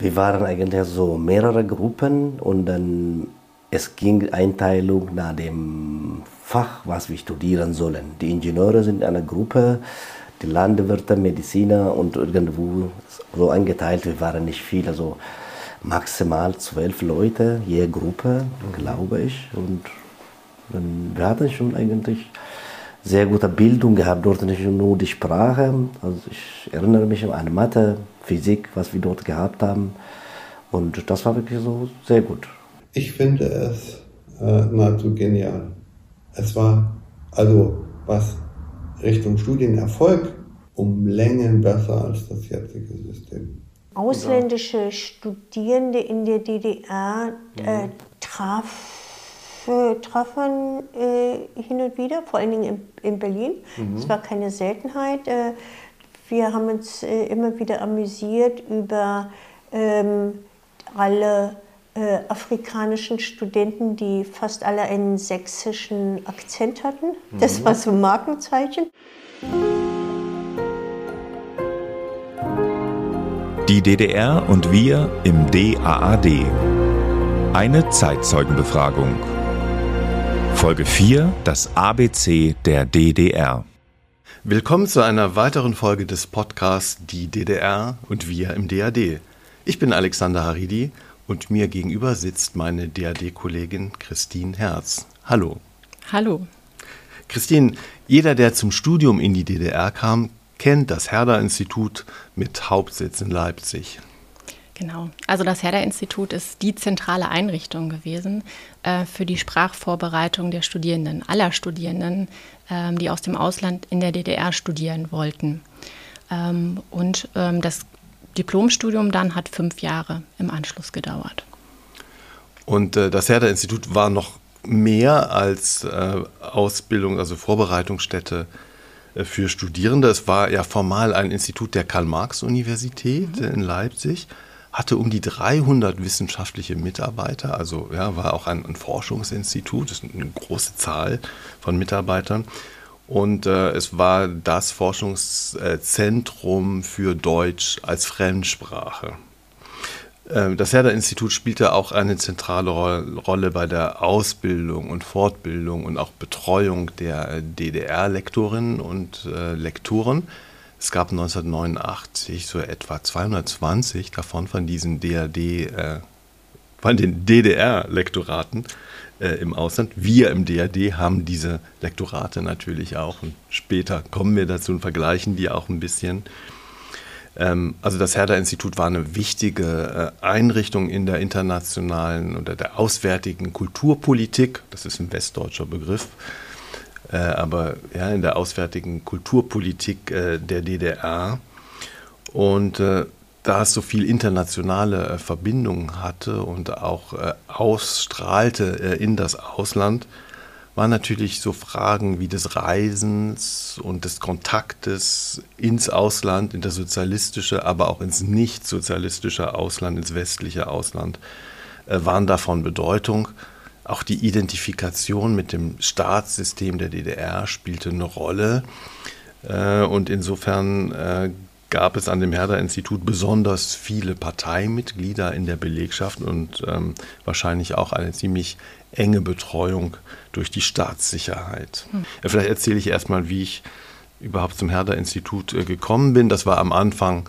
Wir waren eigentlich so mehrere Gruppen und dann es ging Einteilung nach dem Fach, was wir studieren sollen. Die Ingenieure sind in einer Gruppe, die Landwirte, Mediziner und irgendwo so eingeteilt. Wir waren nicht viele, also maximal 12 Leute je Gruppe, glaube ich. Und wir hatten schon eigentlich sehr gute Bildung gehabt, dort nicht nur die Sprache. Also ich erinnere mich an Mathe, Physik, was wir dort gehabt haben. Und das war wirklich so sehr gut. Ich finde es nahezu genial. Es war also was Richtung Studienerfolg um Längen besser als das jetzige System. Ausländische Studierende in der DDR trafen hin und wieder, vor allen Dingen in Berlin. Es war keine Seltenheit. Wir haben uns immer wieder amüsiert über alle afrikanischen Studenten, die fast alle einen sächsischen Akzent hatten. Das war so ein Markenzeichen. Die DDR und wir im DAAD. Eine Zeitzeugenbefragung. Folge 4, das ABC der DDR. Willkommen zu einer weiteren Folge des Podcasts Die DDR und wir im DAD. Ich bin Alexander Haridi und mir gegenüber sitzt meine DAD-Kollegin Christine Herz. Hallo. Hallo. Christine, jeder, der zum Studium in die DDR kam, kennt das Herder-Institut mit Hauptsitz in Leipzig. Genau. Also das Herder-Institut ist die zentrale Einrichtung gewesen für die Sprachvorbereitung der Studierenden, aller Studierenden, die aus dem Ausland in der DDR studieren wollten. Das Diplomstudium dann hat 5 Jahre im Anschluss gedauert. Und das Herder-Institut war noch mehr als Ausbildung, also Vorbereitungsstätte für Studierende. Es war ja formal ein Institut der Karl-Marx-Universität in Leipzig, hatte um die 300 wissenschaftliche Mitarbeiter, also ja, war auch ein Forschungsinstitut, das ist eine große Zahl von Mitarbeitern. Und es war das Forschungszentrum für Deutsch als Fremdsprache. Das Herder-Institut spielte auch eine zentrale Rolle bei der Ausbildung und Fortbildung und auch Betreuung der DDR-Lektorinnen und Lektoren. Es gab 1989 so etwa 220 davon von diesen von den DDR-Lektoraten im Ausland. Wir im DAD haben diese Lektorate natürlich auch und später kommen wir dazu und vergleichen die auch ein bisschen. Also das Herder-Institut war eine wichtige Einrichtung in der internationalen oder der auswärtigen Kulturpolitik. Das ist ein westdeutscher Begriff. Aber ja, in der auswärtigen Kulturpolitik der DDR. Und da es so viel internationale Verbindungen hatte und auch ausstrahlte in das Ausland, waren natürlich so Fragen wie des Reisens und des Kontaktes ins Ausland, in das sozialistische, aber auch ins nicht-sozialistische Ausland, ins westliche Ausland, waren davon Bedeutung. Auch die Identifikation mit dem Staatssystem der DDR spielte eine Rolle. Und insofern gab es an dem Herder-Institut besonders viele Parteimitglieder in der Belegschaft und wahrscheinlich auch eine ziemlich enge Betreuung durch die Staatssicherheit. Ja, vielleicht erzähle ich erstmal, wie ich überhaupt zum Herder-Institut gekommen bin. Das war am Anfang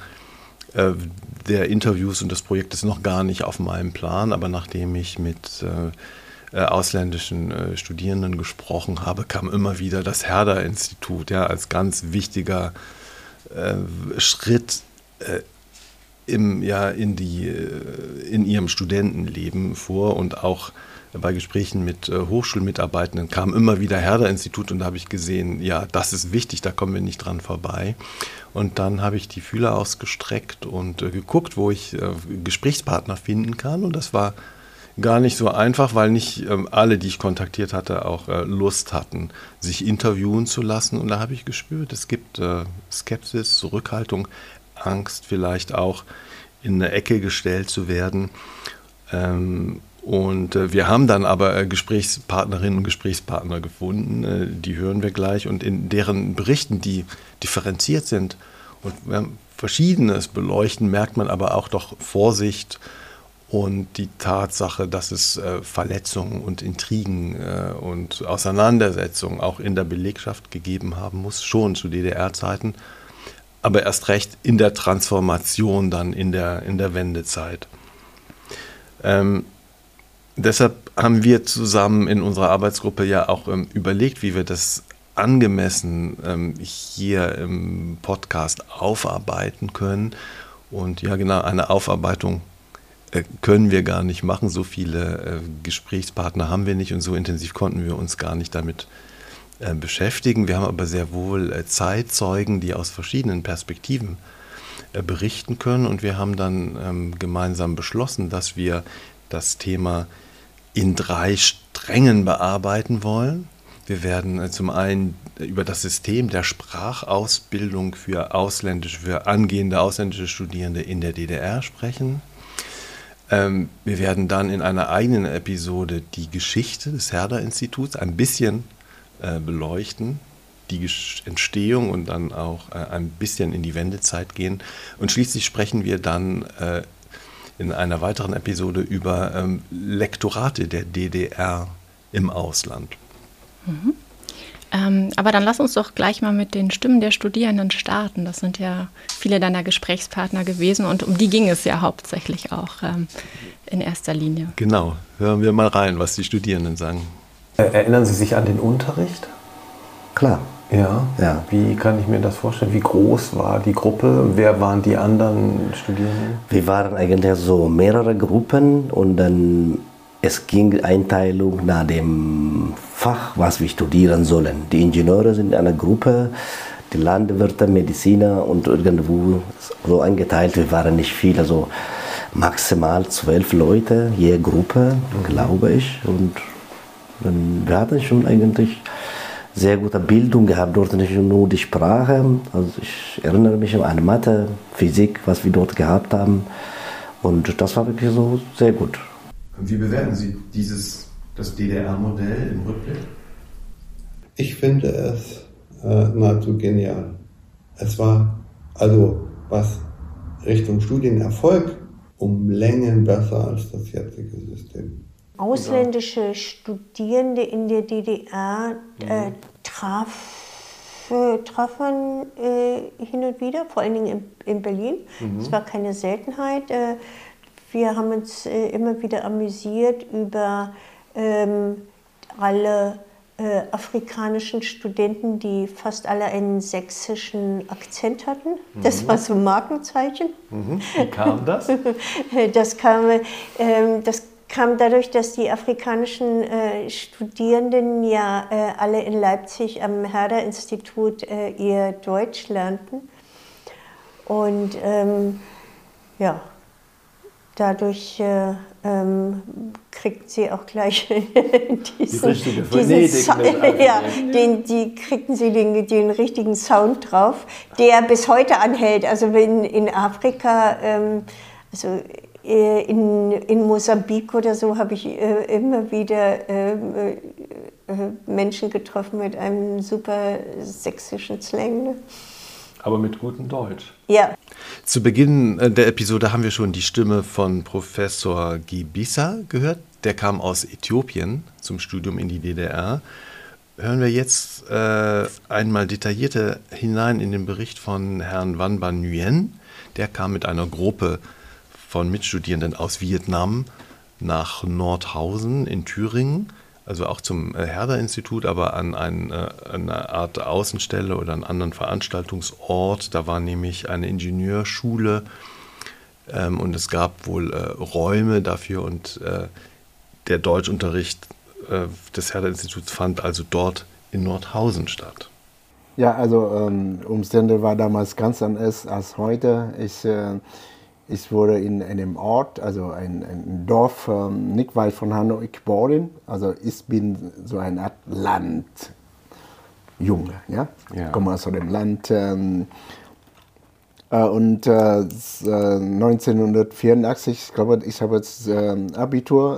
der Interviews und des Projektes noch gar nicht auf meinem Plan, aber nachdem ich mit ausländischen Studierenden gesprochen habe, kam immer wieder das Herder-Institut als ganz wichtiger Schritt in ihrem Studentenleben vor. Und auch bei Gesprächen mit Hochschulmitarbeitenden kam immer wieder Herder-Institut und da habe ich gesehen, ja, das ist wichtig, da kommen wir nicht dran vorbei. Und dann habe ich die Fühler ausgestreckt und geguckt, wo ich Gesprächspartner finden kann, und das war gar nicht so einfach, weil nicht alle, die ich kontaktiert hatte, auch Lust hatten, sich interviewen zu lassen. Und da habe ich gespürt, es gibt Skepsis, Zurückhaltung, Angst vielleicht auch, in eine Ecke gestellt zu werden. Wir haben dann aber Gesprächspartnerinnen und Gesprächspartner gefunden, die hören wir gleich. Und in deren Berichten, die differenziert sind und Verschiedenes beleuchten, merkt man aber auch doch Vorsicht und die Tatsache, dass es Verletzungen und Intrigen und Auseinandersetzungen auch in der Belegschaft gegeben haben muss, schon zu DDR-Zeiten, aber erst recht in der Transformation dann in der Wendezeit. Deshalb haben wir zusammen in unserer Arbeitsgruppe ja auch überlegt, wie wir das angemessen hier im Podcast aufarbeiten können. Und ja, genau, eine Aufarbeitung können wir gar nicht machen. So viele Gesprächspartner haben wir nicht und so intensiv konnten wir uns gar nicht damit beschäftigen. Wir haben aber sehr wohl Zeitzeugen, die aus verschiedenen Perspektiven berichten können. Und wir haben dann gemeinsam beschlossen, dass wir das Thema in 3 Strängen bearbeiten wollen. Wir werden zum einen über das System der Sprachausbildung für angehende ausländische Studierende in der DDR sprechen. Wir werden dann in einer eigenen Episode die Geschichte des Herder-Instituts ein bisschen beleuchten, die Entstehung und dann auch ein bisschen in die Wendezeit gehen. Und schließlich sprechen wir dann in einer weiteren Episode über Lektorate der DDR im Ausland. Mhm. Aber dann lass uns doch gleich mal mit den Stimmen der Studierenden starten. Das sind ja viele deiner Gesprächspartner gewesen und um die ging es ja hauptsächlich auch in erster Linie. Genau, hören wir mal rein, was die Studierenden sagen. Erinnern Sie sich an den Unterricht? Klar. Ja. Ja. Wie kann ich mir das vorstellen? Wie groß war die Gruppe? Wer waren die anderen Studierenden? Wir waren eigentlich so mehrere Gruppen und dann es ging Einteilung nach dem Fach, was wir studieren sollen. Die Ingenieure sind in einer Gruppe, die Landwirte, Mediziner und irgendwo so eingeteilt. Wir waren nicht viele, also maximal 12 Leute je Gruppe, glaube ich. Und wir hatten schon eigentlich sehr gute Bildung gehabt, dort nicht nur die Sprache. Also ich erinnere mich an Mathe, Physik, was wir dort gehabt haben. Und das war wirklich so sehr gut. Wie bewerten Sie das DDR-Modell im Rückblick? Ich finde es nahezu genial. Es war also, was Richtung Studienerfolg, um Längen besser als das jetzige System. Ausländische Studierende in der DDR traf man hin und wieder, vor allen Dingen in Berlin. Es war keine Seltenheit. Wir haben uns immer wieder amüsiert über alle afrikanischen Studenten, die fast alle einen sächsischen Akzent hatten. Das war so ein Markenzeichen. Wie kam das? Das kam dadurch, dass die afrikanischen Studierenden ja alle in Leipzig am Herder-Institut ihr Deutsch lernten. Und ja, dadurch kriegt sie auch gleich kriegten sie den richtigen Sound drauf, der bis heute anhält. Also wenn in Afrika, in Mosambik oder so, habe ich immer wieder Menschen getroffen mit einem super sächsischen Slang. Ne? Aber mit gutem Deutsch. Ja. Zu Beginn der Episode haben wir schon die Stimme von Professor Gebisa gehört. Der kam aus Äthiopien zum Studium in die DDR. Hören wir jetzt einmal detaillierter hinein in den Bericht von Herrn Van Ban Nguyen. Der kam mit einer Gruppe von Mitstudierenden aus Vietnam nach Nordhausen in Thüringen, also auch zum Herder-Institut, aber an eine Art Außenstelle oder einen anderen Veranstaltungsort. Da war nämlich eine Ingenieurschule und es gab wohl Räume dafür und der Deutschunterricht des Herder-Instituts fand also dort in Nordhausen statt. Ja, also Umstände war damals ganz anders als heute. Ich wurde in einem Ort, also ein Dorf, nicht weit von Hanoi geboren. Also ich bin so eine Art Landjunge, ja? Ich komme aus dem Land. Und 1984, ich glaube, ich habe jetzt Abitur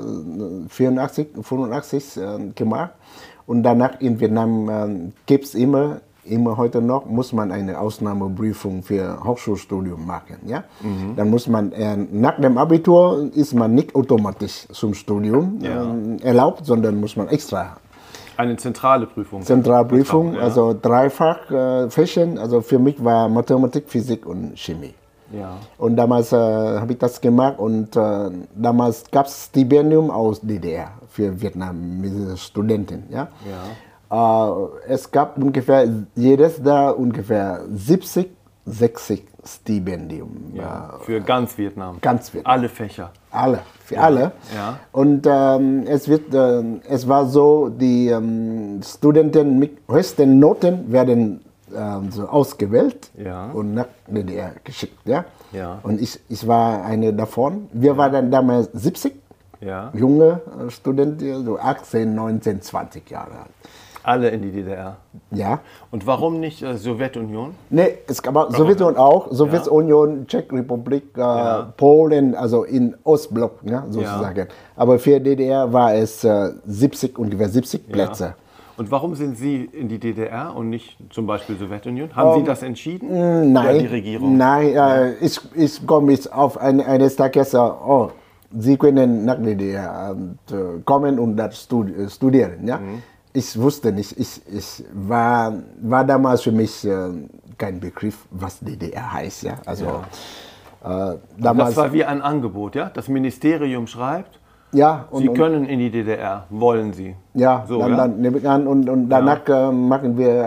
85 gemacht. Und danach in Vietnam gibt es immer immer heute noch, muss man eine Ausnahmeprüfung für Hochschulstudium machen. Ja? Dann muss man, nach dem Abitur ist man nicht automatisch zum Studium erlaubt, sondern muss man extra. Eine zentrale Prüfung. Zentralprüfung, also 3 Fächer. Also für mich war Mathematik, Physik und Chemie. Ja. Und damals habe ich das gemacht und damals gab es Stipendium aus DDR für vietnamesische Studenten. Ja? Es gab ungefähr jedes Jahr ungefähr 70, 60 Stipendium. Für ganz Vietnam. Ganz Vietnam. Alle Fächer. Alle, für alle. Ja. Und es war so, die Studenten mit höchsten Noten werden so ausgewählt und nach DDR geschickt. Ja? Und ich war eine davon. Wir waren damals 70 junge Studenten, so 18, 19, 20 Jahre alt. Alle in die DDR? Ja. Und warum nicht Sowjetunion? Nee, es gab auch Sowjetunion auch. Sowjetunion, Tschechorepublik, Polen, also in Ostblock, sozusagen. Aber für DDR war es ungefähr 70 Plätze. Und warum sind Sie in die DDR und nicht zum Beispiel Sowjetunion? Haben Sie das entschieden? Nein. Oder die Regierung? Nein, ich komme jetzt auf eines Tages, Sie können nach DDR kommen und das studieren. Ja? Ich wusste nicht, ich war damals für mich kein Begriff, was DDR heißt. Ja? Also, damals, das war wie ein Angebot, ja? Das Ministerium schreibt, Sie können in die DDR, wollen Sie? Ja, so, dann nehme ich an und danach machen wir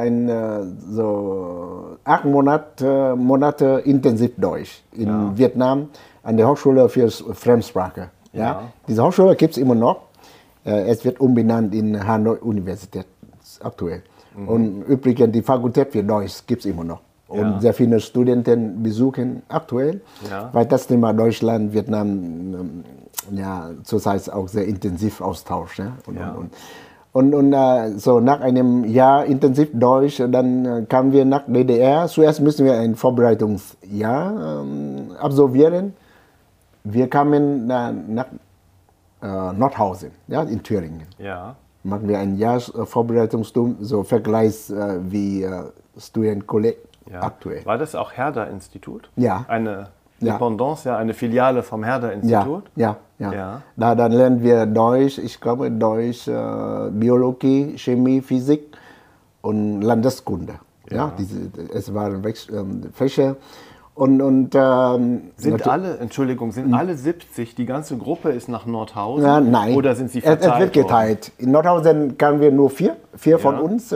so 8 Monate intensiv Deutsch in Vietnam an der Hochschule für Fremdsprache. Ja? Diese Hochschule gibt es immer noch. Es wird umbenannt in Hanoi Universität aktuell. Und übrigens die Fakultät für Deutsch gibt es immer noch. Und sehr viele Studenten besuchen aktuell, weil das Thema Deutschland, Vietnam zurzeit auch sehr intensiv austauscht. Ja? Und so nach einem Jahr intensiv Deutsch, dann kamen wir nach DDR. Zuerst müssen wir ein Vorbereitungsjahr absolvieren. Wir kamen nach Nordhausen, in Thüringen. Machen wir ein Jahr Vorbereitungsstudium, so Vergleich wie Studienkolleg aktuell. War das auch Herder-Institut? Ja. Eine Dependance, eine Filiale vom Herder-Institut? Ja. Da dann lernen wir Deutsch, ich glaube Deutsch, Biologie, Chemie, Physik und Landeskunde. Es waren Fächer. Und sind alle 70, die ganze Gruppe ist nach Nordhausen? Nein. Oder sind sie verteilt? Es wird geteilt. In Nordhausen kamen wir nur vier von uns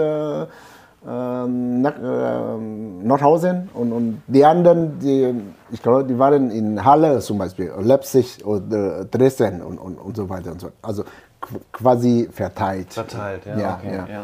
nach Nordhausen und die anderen, ich glaube, die waren in Halle zum Beispiel, Leipzig oder Dresden und so weiter und so. Also quasi verteilt. Verteilt, ja.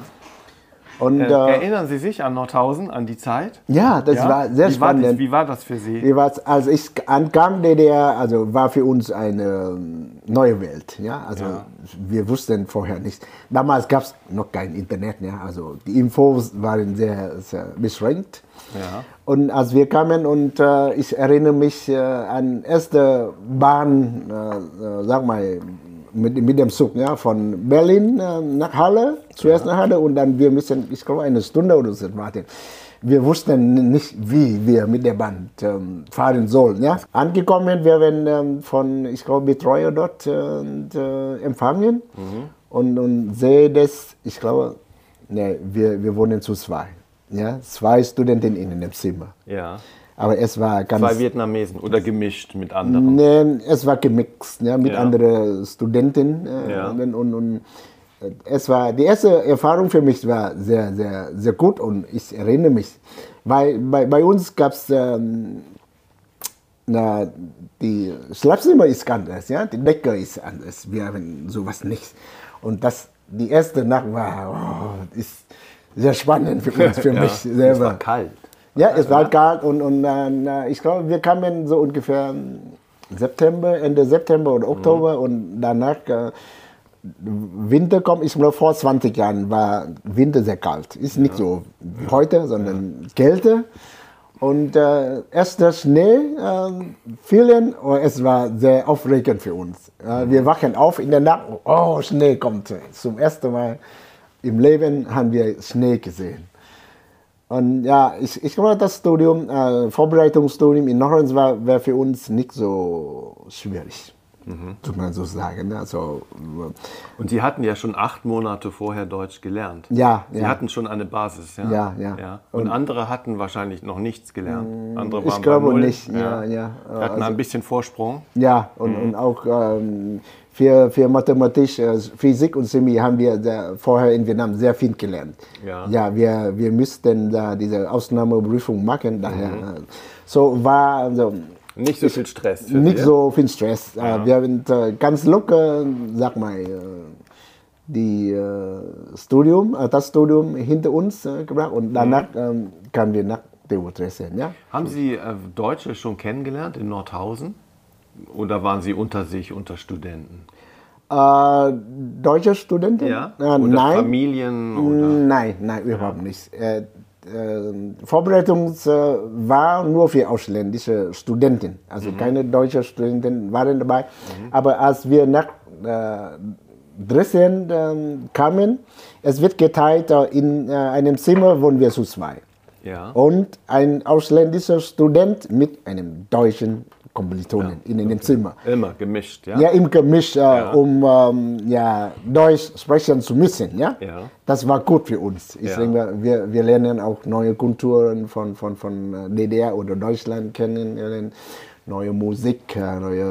Und, erinnern Sie sich an Nordhausen, an die Zeit? Ja, das war sehr spannend. Wie war das für Sie? Als ich ankam, DDR, also war für uns eine neue Welt. Ja? Also wir wussten vorher nicht. Damals gab es noch kein Internet. Ja? Also die Infos waren sehr, sehr beschränkt. Ja. Und als wir kamen und ich erinnere mich an erste Bahn, sag mal, mit dem Zug, von Berlin nach Halle, zuerst nach Halle und dann wir müssen, ich glaube, eine Stunde oder so warten. Wir wussten nicht, wie wir mit der Bahn fahren sollen. Ja. Angekommen, wir werden von, ich glaube, Betreuer dort empfangen und sehe das, ich glaube, wir wohnen zu zweit. Ja, 2 Studenten in einem Zimmer. Ja. Aber es war ganz... 2 Vietnamesen oder gemischt mit anderen? Nee, es war gemixt mit anderen Studenten. Und es war, die erste Erfahrung für mich war sehr, sehr, sehr gut und ich erinnere mich. Weil bei uns gab es, die Schlafzimmer ist anders, die Decke ist anders. Wir haben sowas nicht. Und die erste Nacht war, ist sehr spannend für uns, für mich selber. Es war kalt. Ja, es war kalt und ich glaube, wir kamen so ungefähr Ende September oder Oktober und danach Winter kommt. Ich glaube, vor 20 Jahren war Winter sehr kalt. Ist nicht so wie heute, sondern Kälte. Und erst der Schnee fiel und es war sehr aufregend für uns. Wir wachen auf in der Nacht, Schnee kommt. Zum ersten Mal im Leben haben wir Schnee gesehen. Und ja, ich glaube, das Studium, Vorbereitungsstudium in Nordhorn war für uns nicht so schwierig, muss man so sagen. Also, Und Sie hatten ja schon 8 Monate vorher Deutsch gelernt. ja, Sie ja. hatten schon eine Basis, ja? Ja. Und andere hatten wahrscheinlich noch nichts gelernt. Andere Ich waren glaube bei Null. nicht, ja. Die hatten ein bisschen Vorsprung. Ja, und auch für Mathematik, Physik und Chemie haben wir vorher in Vietnam sehr viel gelernt. Ja, wir müssten da diese Ausnahmeprüfung machen. Daher, so war also, Nicht so viel Stress. Für nicht Sie. so viel Stress. Wir haben ganz locker, sag mal, das Studium hinter uns gebracht und danach kamen wir nach Dresden. Ja? Haben Sie Deutsche schon kennengelernt in Nordhausen? Oder waren Sie unter sich, unter Studenten? Deutsche Studenten? Ja? Oder Nein. Familien? Oder? Nein, überhaupt nicht. Vorbereitung war nur für ausländische Studenten, also keine deutschen Studenten waren dabei. Aber als wir nach Dresden kamen, es wird geteilt, in einem Zimmer wohnen wir zu zweit. Ja. Und ein ausländischer Student mit einem deutschen Kommilitonen in einem Zimmer. Immer gemischt, ja? Ja, im Gemisch, um Deutsch sprechen zu müssen. Ja? Ja. Das war gut für uns. Ich denke, wir lernen auch neue Kulturen von DDR oder Deutschland kennen, neue Musik,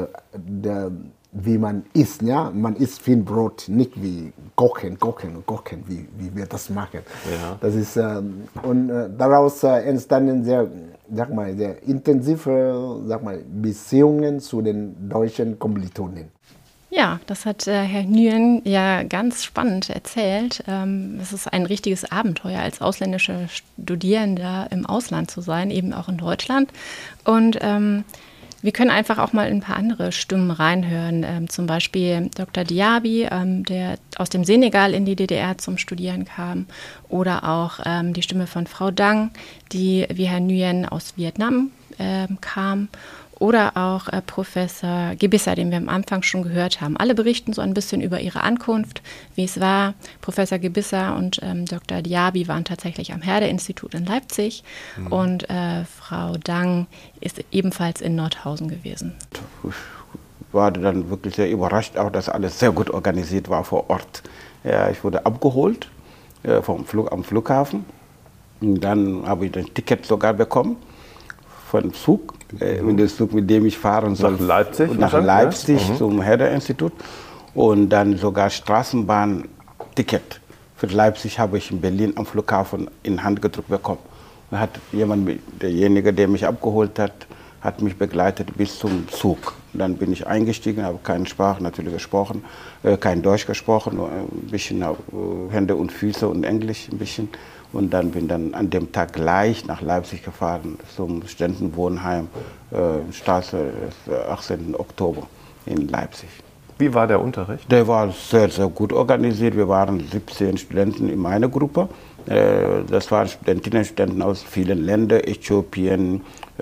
wie man isst. Ja? Man isst viel Brot, nicht wie kochen, wie wir das machen. Ja. Das ist, daraus entstanden sehr intensive Beziehungen zu den deutschen Kommilitonen. Ja, das hat Herr Nguyen ja ganz spannend erzählt. Es ist ein richtiges Abenteuer, als ausländischer Studierender im Ausland zu sein, eben auch in Deutschland. Und wir können einfach auch mal in ein paar andere Stimmen reinhören. Zum Beispiel Dr. Diaby, der aus dem Senegal in die DDR zum Studieren kam. Oder auch die Stimme von Frau Dang, die wie Herr Nguyen aus Vietnam kam. Oder auch Professor Gebisser, den wir am Anfang schon gehört haben. Alle berichten so ein bisschen über ihre Ankunft, wie es war. Professor Gebisser und Dr. Diaby waren tatsächlich am Herder-Institut in Leipzig. Und Frau Dang ist ebenfalls in Nordhausen gewesen. Ich war dann wirklich sehr überrascht, auch dass alles sehr gut organisiert war vor Ort. Ja, ich wurde abgeholt am Flughafen. Und dann habe ich das Ticket sogar bekommen von Zug. Mit dem Zug, mit dem ich fahren soll. Nach Leipzig? Nach Leipzig zum Herder-Institut. Und dann sogar Straßenbahnticket. Für Leipzig habe ich in Berlin am Flughafen in Hand gedrückt bekommen. Da hat derjenige, der mich abgeholt hat mich begleitet bis zum Zug. Dann bin ich eingestiegen, habe keine Sprache natürlich gesprochen, kein Deutsch gesprochen, nur ein bisschen Hände und Füße und Englisch ein bisschen. Und dann bin dann an dem Tag gleich nach Leipzig gefahren zum Studentenwohnheim, Straße des 18. Oktober in Leipzig. Wie war der Unterricht? Der war sehr, sehr gut organisiert. Wir waren 17 Studenten in meiner Gruppe. Das waren Studentinnen und Studenten aus vielen Ländern. Äthiopien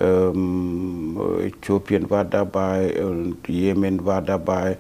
war dabei, und Jemen war dabei,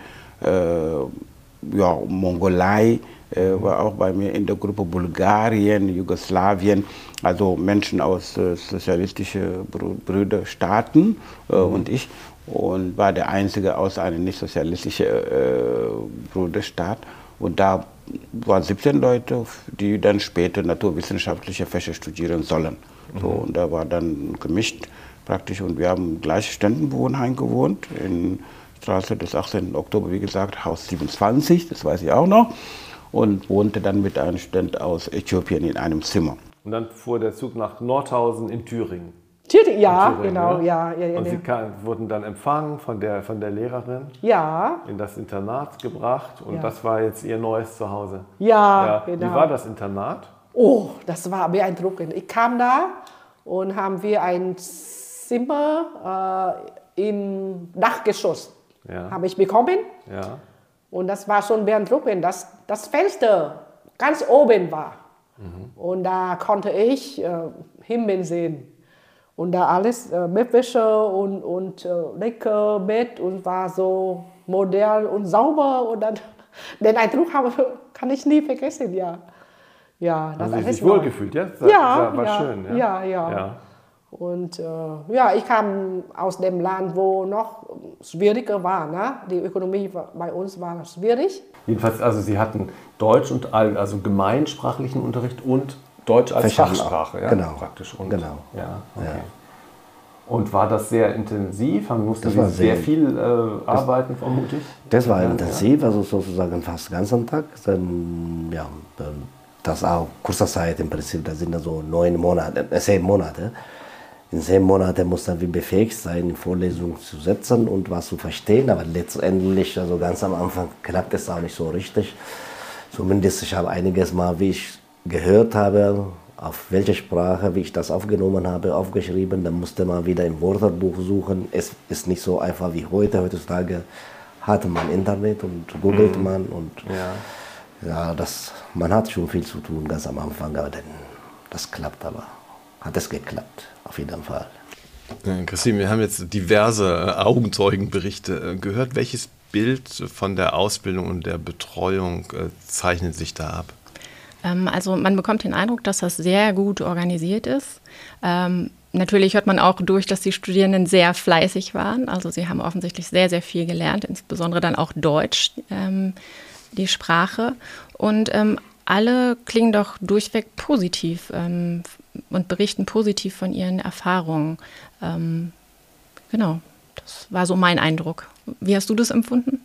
Mongolei war auch bei mir in der Gruppe, Bulgarien, Jugoslawien, also Menschen aus sozialistischen Brüderstaaten und ich. Und war der Einzige aus einem nicht sozialistischen Bruderstaat. Und da waren 17 Leute, die dann später naturwissenschaftliche Fächer studieren sollen. So, und da war dann gemischt praktisch. Und wir haben gleich Studentenwohnheim gewohnt, in Straße des 18. Oktober, wie gesagt, Haus 27, das weiß ich auch noch. Und wohnte dann mit einem Student aus Äthiopien in einem Zimmer. Und dann fuhr der Zug nach Nordhausen in Thüringen. Ja, Thüringen, genau, ja. ja. Und Sie wurden dann empfangen von der Lehrerin? Ja. In das Internat gebracht und das war jetzt Ihr neues Zuhause? Ja, genau. Wie war das Internat? Oh, das war beeindruckend. Ich kam da und haben wir ein Zimmer im Dachgeschoss habe ich bekommen. Ja. Und das war schon beeindruckend, dass das Fenster ganz oben war. Und da konnte ich Himmel sehen. Und da alles Bettwäsche und lecker Bett und war so modern und sauber. Und dann, den Eindruck kann ich nie vergessen, ja. Ja, das haben Sie alles sich neu. wohlgefühlt, ja? War schön, ja? Ja. Und ich kam aus dem Land, wo noch schwieriger war. Ne? Die Ökonomie bei uns war schwierig. Jedenfalls, also Sie hatten Deutsch und also gemeinsprachlichen Unterricht und Deutsch als Fachsprache, ja? Genau. Praktisch. Und, genau. Ja, okay. Ja. Und war das sehr intensiv? Mussten Sie sehr viel arbeiten, vermute ich? Das war intensiv, also sozusagen fast den ganzen Tag. Dann, ja, das auch kurzer Zeit im Prinzip, das sind also 10 Monate. In 10 Monaten muss man befähigt sein, in Vorlesungen zu setzen und was zu verstehen, aber letztendlich, also ganz am Anfang klappt es auch nicht so richtig. Zumindest ich habe einiges Mal, wie ich gehört habe, auf welche Sprache, wie ich das aufgenommen habe, aufgeschrieben. Dann musste man wieder im Wörterbuch suchen. Es ist nicht so einfach wie heute. Heutzutage hat man Internet und googelt man. Und ja, man hat schon viel zu tun ganz am Anfang. Aber das klappt, aber hat es geklappt, auf jeden Fall. Christine, wir haben jetzt diverse Augenzeugenberichte gehört. Welches Bild von der Ausbildung und der Betreuung zeichnet sich da ab? Also man bekommt den Eindruck, dass das sehr gut organisiert ist. Natürlich hört man auch durch, dass die Studierenden sehr fleißig waren. Also sie haben offensichtlich sehr, sehr viel gelernt, insbesondere dann auch Deutsch, die Sprache. Und alle klingen doch durchweg positiv und berichten positiv von ihren Erfahrungen. Genau, das war so mein Eindruck. Wie hast du das empfunden?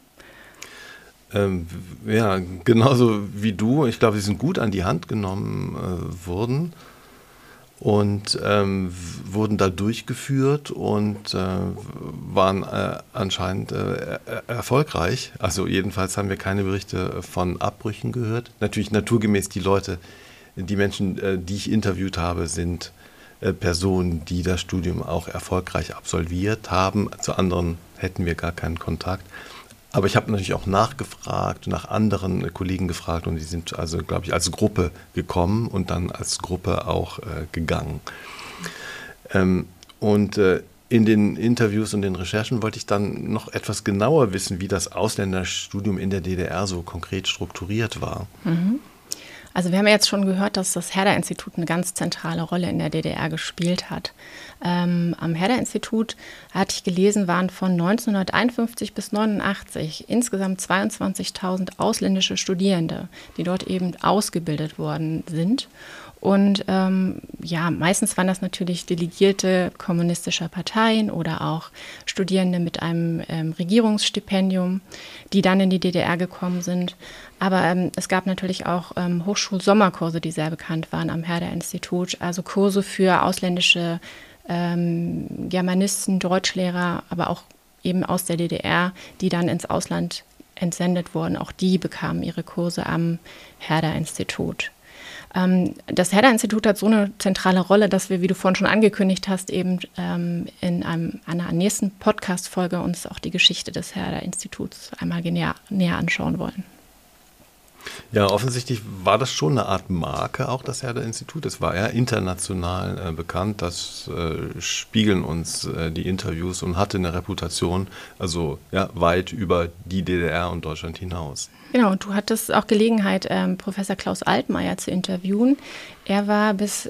Ja, genauso wie du. Ich glaube, sie sind gut an die Hand genommen worden und wurden da durchgeführt und waren anscheinend erfolgreich. Also jedenfalls haben wir keine Berichte von Abbrüchen gehört. Natürlich naturgemäß die Menschen, die ich interviewt habe, sind Personen, die das Studium auch erfolgreich absolviert haben. Zu anderen hätten wir gar keinen Kontakt. Aber ich habe natürlich auch nachgefragt, nach anderen Kollegen gefragt und die sind also, glaube ich, als Gruppe gekommen und dann als Gruppe auch gegangen. In den Interviews und den Recherchen wollte ich dann noch etwas genauer wissen, wie das Ausländerstudium in der DDR so konkret strukturiert war. Also wir haben ja jetzt schon gehört, dass das Herder-Institut eine ganz zentrale Rolle in der DDR gespielt hat. Am Herder-Institut, hatte ich gelesen, waren von 1951 bis 1989 insgesamt 22.000 ausländische Studierende, die dort eben ausgebildet worden sind. Und meistens waren das natürlich Delegierte kommunistischer Parteien oder auch Studierende mit einem Regierungsstipendium, die dann in die DDR gekommen sind. Aber es gab natürlich auch Hochschulsommerkurse, die sehr bekannt waren am Herder-Institut, also Kurse für ausländische Germanisten, Deutschlehrer, aber auch eben aus der DDR, die dann ins Ausland entsendet wurden. Auch die bekamen ihre Kurse am Herder-Institut. Das Herder-Institut hat so eine zentrale Rolle, dass wir, wie du vorhin schon angekündigt hast, eben in einer nächsten Podcast-Folge uns auch die Geschichte des Herder-Instituts einmal näher anschauen wollen. Ja, offensichtlich war das schon eine Art Marke, auch das Herder-Institut. Es war ja international bekannt, das spiegeln uns die Interviews und hatte eine Reputation, also ja, weit über die DDR und Deutschland hinaus. Genau, und du hattest auch Gelegenheit, Professor Klaus Altmaier zu interviewen. Er war bis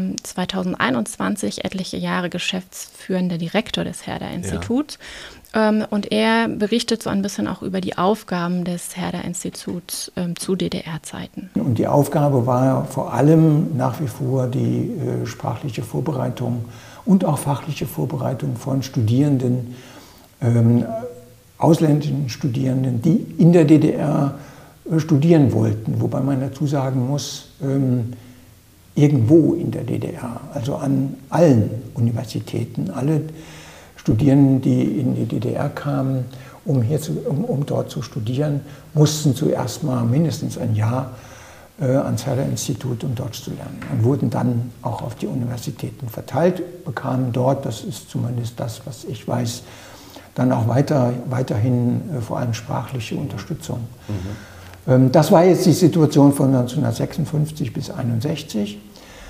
2021 etliche Jahre geschäftsführender Direktor des Herder-Instituts. Ja. Und er berichtet so ein bisschen auch über die Aufgaben des Herder-Instituts zu DDR-Zeiten. Und die Aufgabe war vor allem nach wie vor die sprachliche Vorbereitung und auch fachliche Vorbereitung von Studierenden, ausländischen Studierenden, die in der DDR studieren wollten. Wobei man dazu sagen muss, irgendwo in der DDR, also an allen Universitäten, alle Studierenden, die in die DDR kamen, um dort zu studieren, mussten zuerst mal mindestens ein Jahr ans Herder-Institut, um Deutsch zu lernen. Und wurden dann auch auf die Universitäten verteilt, bekamen dort, das ist zumindest das, was ich weiß, dann auch weiterhin vor allem sprachliche Unterstützung. Das war jetzt die Situation von 1956 bis 1961.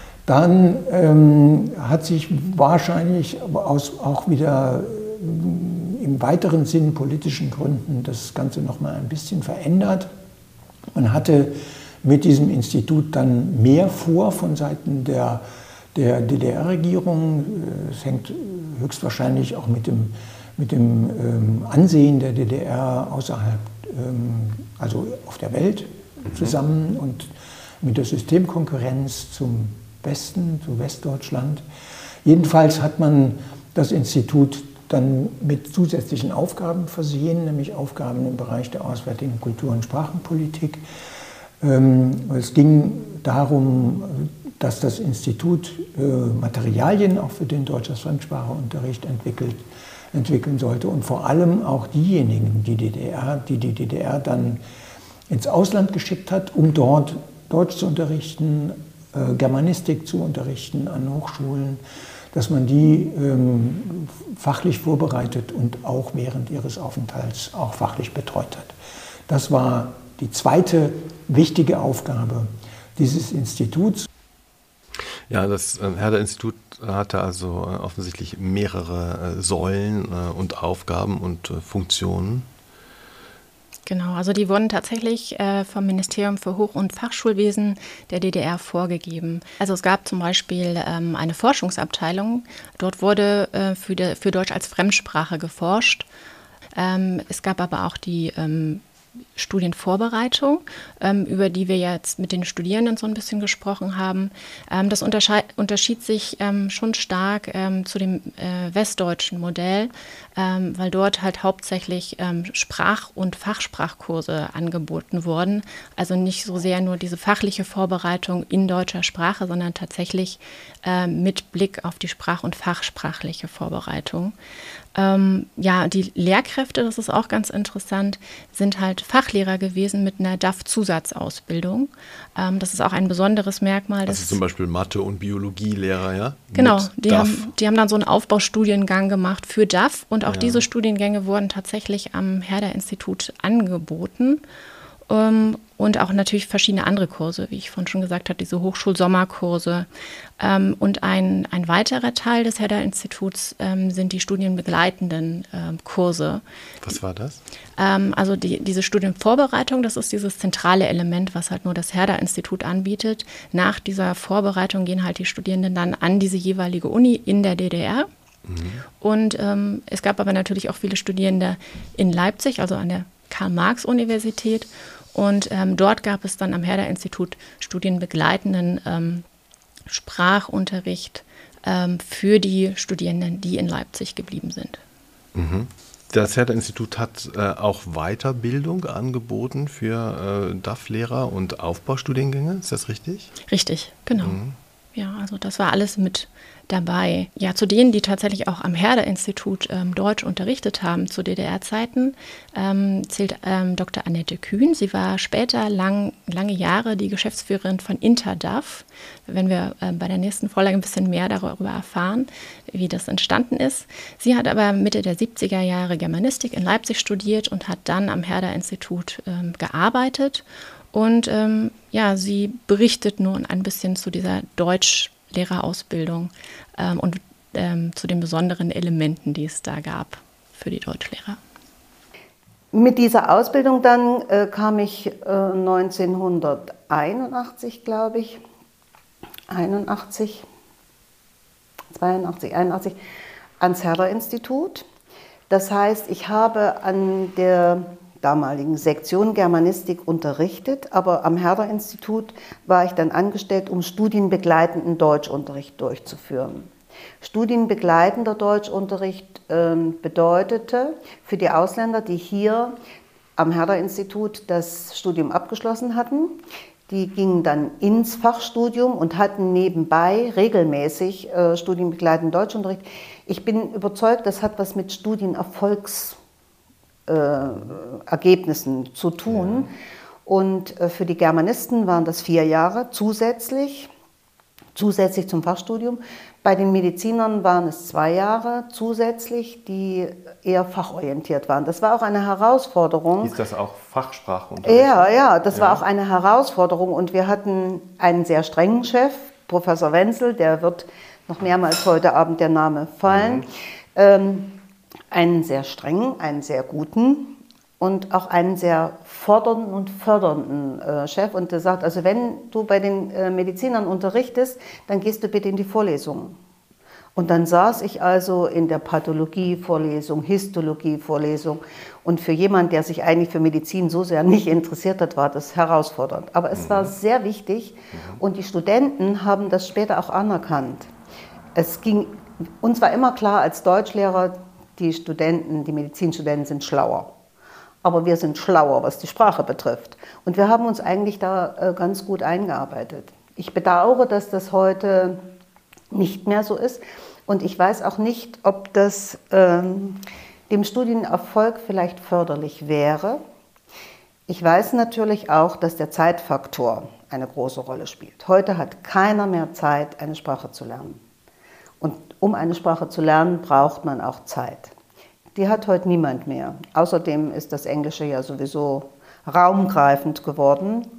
Dann hat sich wahrscheinlich auch wieder im weiteren Sinn politischen Gründen das Ganze noch mal ein bisschen verändert. Man hatte mit diesem Institut dann mehr vor von Seiten der DDR-Regierung. Es hängt höchstwahrscheinlich auch mit dem Ansehen der DDR außerhalb, also auf der Welt zusammen und mit der Systemkonkurrenz zum Westen, zu Westdeutschland. Jedenfalls hat man das Institut dann mit zusätzlichen Aufgaben versehen, nämlich Aufgaben im Bereich der auswärtigen Kultur- und Sprachenpolitik. Es ging darum, dass das Institut Materialien auch für den Deutsch als Fremdspracheunterricht entwickeln sollte und vor allem auch diejenigen, die die DDR dann ins Ausland geschickt hat, um dort Deutsch zu unterrichten, Germanistik zu unterrichten an Hochschulen, dass man die fachlich vorbereitet und auch während ihres Aufenthalts auch fachlich betreut hat. Das war die zweite wichtige Aufgabe dieses Instituts. Ja, das Herder-Institut hatte also offensichtlich mehrere Säulen und Aufgaben und Funktionen. Genau, also die wurden tatsächlich vom Ministerium für Hoch- und Fachschulwesen der DDR vorgegeben. Also es gab zum Beispiel eine Forschungsabteilung, dort wurde für Deutsch als Fremdsprache geforscht. Es gab aber auch die Studienvorbereitung, über die wir jetzt mit den Studierenden so ein bisschen gesprochen haben. Das unterschied sich schon stark zu dem westdeutschen Modell, weil dort halt hauptsächlich Sprach- und Fachsprachkurse angeboten wurden. Also nicht so sehr nur diese fachliche Vorbereitung in deutscher Sprache, sondern tatsächlich mit Blick auf die sprach- und fachsprachliche Vorbereitung. Ja, die Lehrkräfte, das ist auch ganz interessant, sind halt Fachlehrer gewesen mit einer DAF-Zusatzausbildung. Das ist auch ein besonderes Merkmal. Also zum Beispiel Mathe- und Biologielehrer, ja? Genau, die haben dann so einen Aufbaustudiengang gemacht für DAF und auch diese Studiengänge wurden tatsächlich am Herder-Institut angeboten. Und auch natürlich verschiedene andere Kurse, wie ich vorhin schon gesagt habe, diese Hochschulsommerkurse. Und ein weiterer Teil des Herder-Instituts sind die studienbegleitenden Kurse. Was war das? Also diese Studienvorbereitung, das ist dieses zentrale Element, was halt nur das Herder-Institut anbietet. Nach dieser Vorbereitung gehen halt die Studierenden dann an diese jeweilige Uni in der DDR. Und es gab aber natürlich auch viele Studierende in Leipzig, also an der Karl-Marx-Universität. Und dort gab es dann am Herder-Institut studienbegleitenden Sprachunterricht für die Studierenden, die in Leipzig geblieben sind. Das Herder-Institut hat auch Weiterbildung angeboten für DAF-Lehrer und Aufbaustudiengänge, ist das richtig? Richtig, genau. Ja, also das war alles mit dabei. Ja, zu denen, die tatsächlich auch am Herder-Institut Deutsch unterrichtet haben zu DDR-Zeiten, zählt Dr. Annette Kühn. Sie war später lange Jahre die Geschäftsführerin von InterDAF. Wenn wir bei der nächsten Vorlage ein bisschen mehr darüber erfahren, wie das entstanden ist. Sie hat aber Mitte der 70er Jahre Germanistik in Leipzig studiert und hat dann am Herder-Institut gearbeitet. Und sie berichtet nun ein bisschen zu dieser Deutschlehrerausbildung und zu den besonderen Elementen, die es da gab für die Deutschlehrer. Mit dieser Ausbildung dann kam ich 1981, glaube ich, 81, ans Herder-Institut. Das heißt, ich habe an der damaligen Sektion Germanistik unterrichtet, aber am Herder-Institut war ich dann angestellt, um studienbegleitenden Deutschunterricht durchzuführen. Studienbegleitender Deutschunterricht bedeutete für die Ausländer, die hier am Herder-Institut das Studium abgeschlossen hatten, die gingen dann ins Fachstudium und hatten nebenbei regelmäßig studienbegleitenden Deutschunterricht. Ich bin überzeugt, das hat was mit Studienerfolgsergebnissen zu tun. Ja. Und für die Germanisten waren das 4 Jahre zusätzlich zum Fachstudium. Bei den Medizinern waren es 2 Jahre zusätzlich, die eher fachorientiert waren. Das war auch eine Herausforderung. Ist das auch Fachsprachunterricht? Ja, das war auch eine Herausforderung. Und wir hatten einen sehr strengen Chef, Professor Wenzel, der wird noch mehrmals heute Abend der Name fallen. Einen sehr strengen, einen sehr guten, und auch einen sehr fordernden und fördernden Chef. Und der sagt, also wenn du bei den Medizinern unterrichtest, dann gehst du bitte in die Vorlesungen. Und dann saß ich also in der Pathologie-Vorlesung, Histologie-Vorlesung. Und für jemanden, der sich eigentlich für Medizin so sehr nicht interessiert hat, war das herausfordernd. Aber es war sehr wichtig und die Studenten haben das später auch anerkannt. Uns war immer klar als Deutschlehrer, die Medizinstudenten sind schlauer. Aber wir sind schlauer, was die Sprache betrifft. Und wir haben uns eigentlich da ganz gut eingearbeitet. Ich bedauere, dass das heute nicht mehr so ist. Und ich weiß auch nicht, ob das dem Studienerfolg vielleicht förderlich wäre. Ich weiß natürlich auch, dass der Zeitfaktor eine große Rolle spielt. Heute hat keiner mehr Zeit, eine Sprache zu lernen. Und um eine Sprache zu lernen, braucht man auch Zeit. Die hat heute niemand mehr. Außerdem ist das Englische ja sowieso raumgreifend geworden.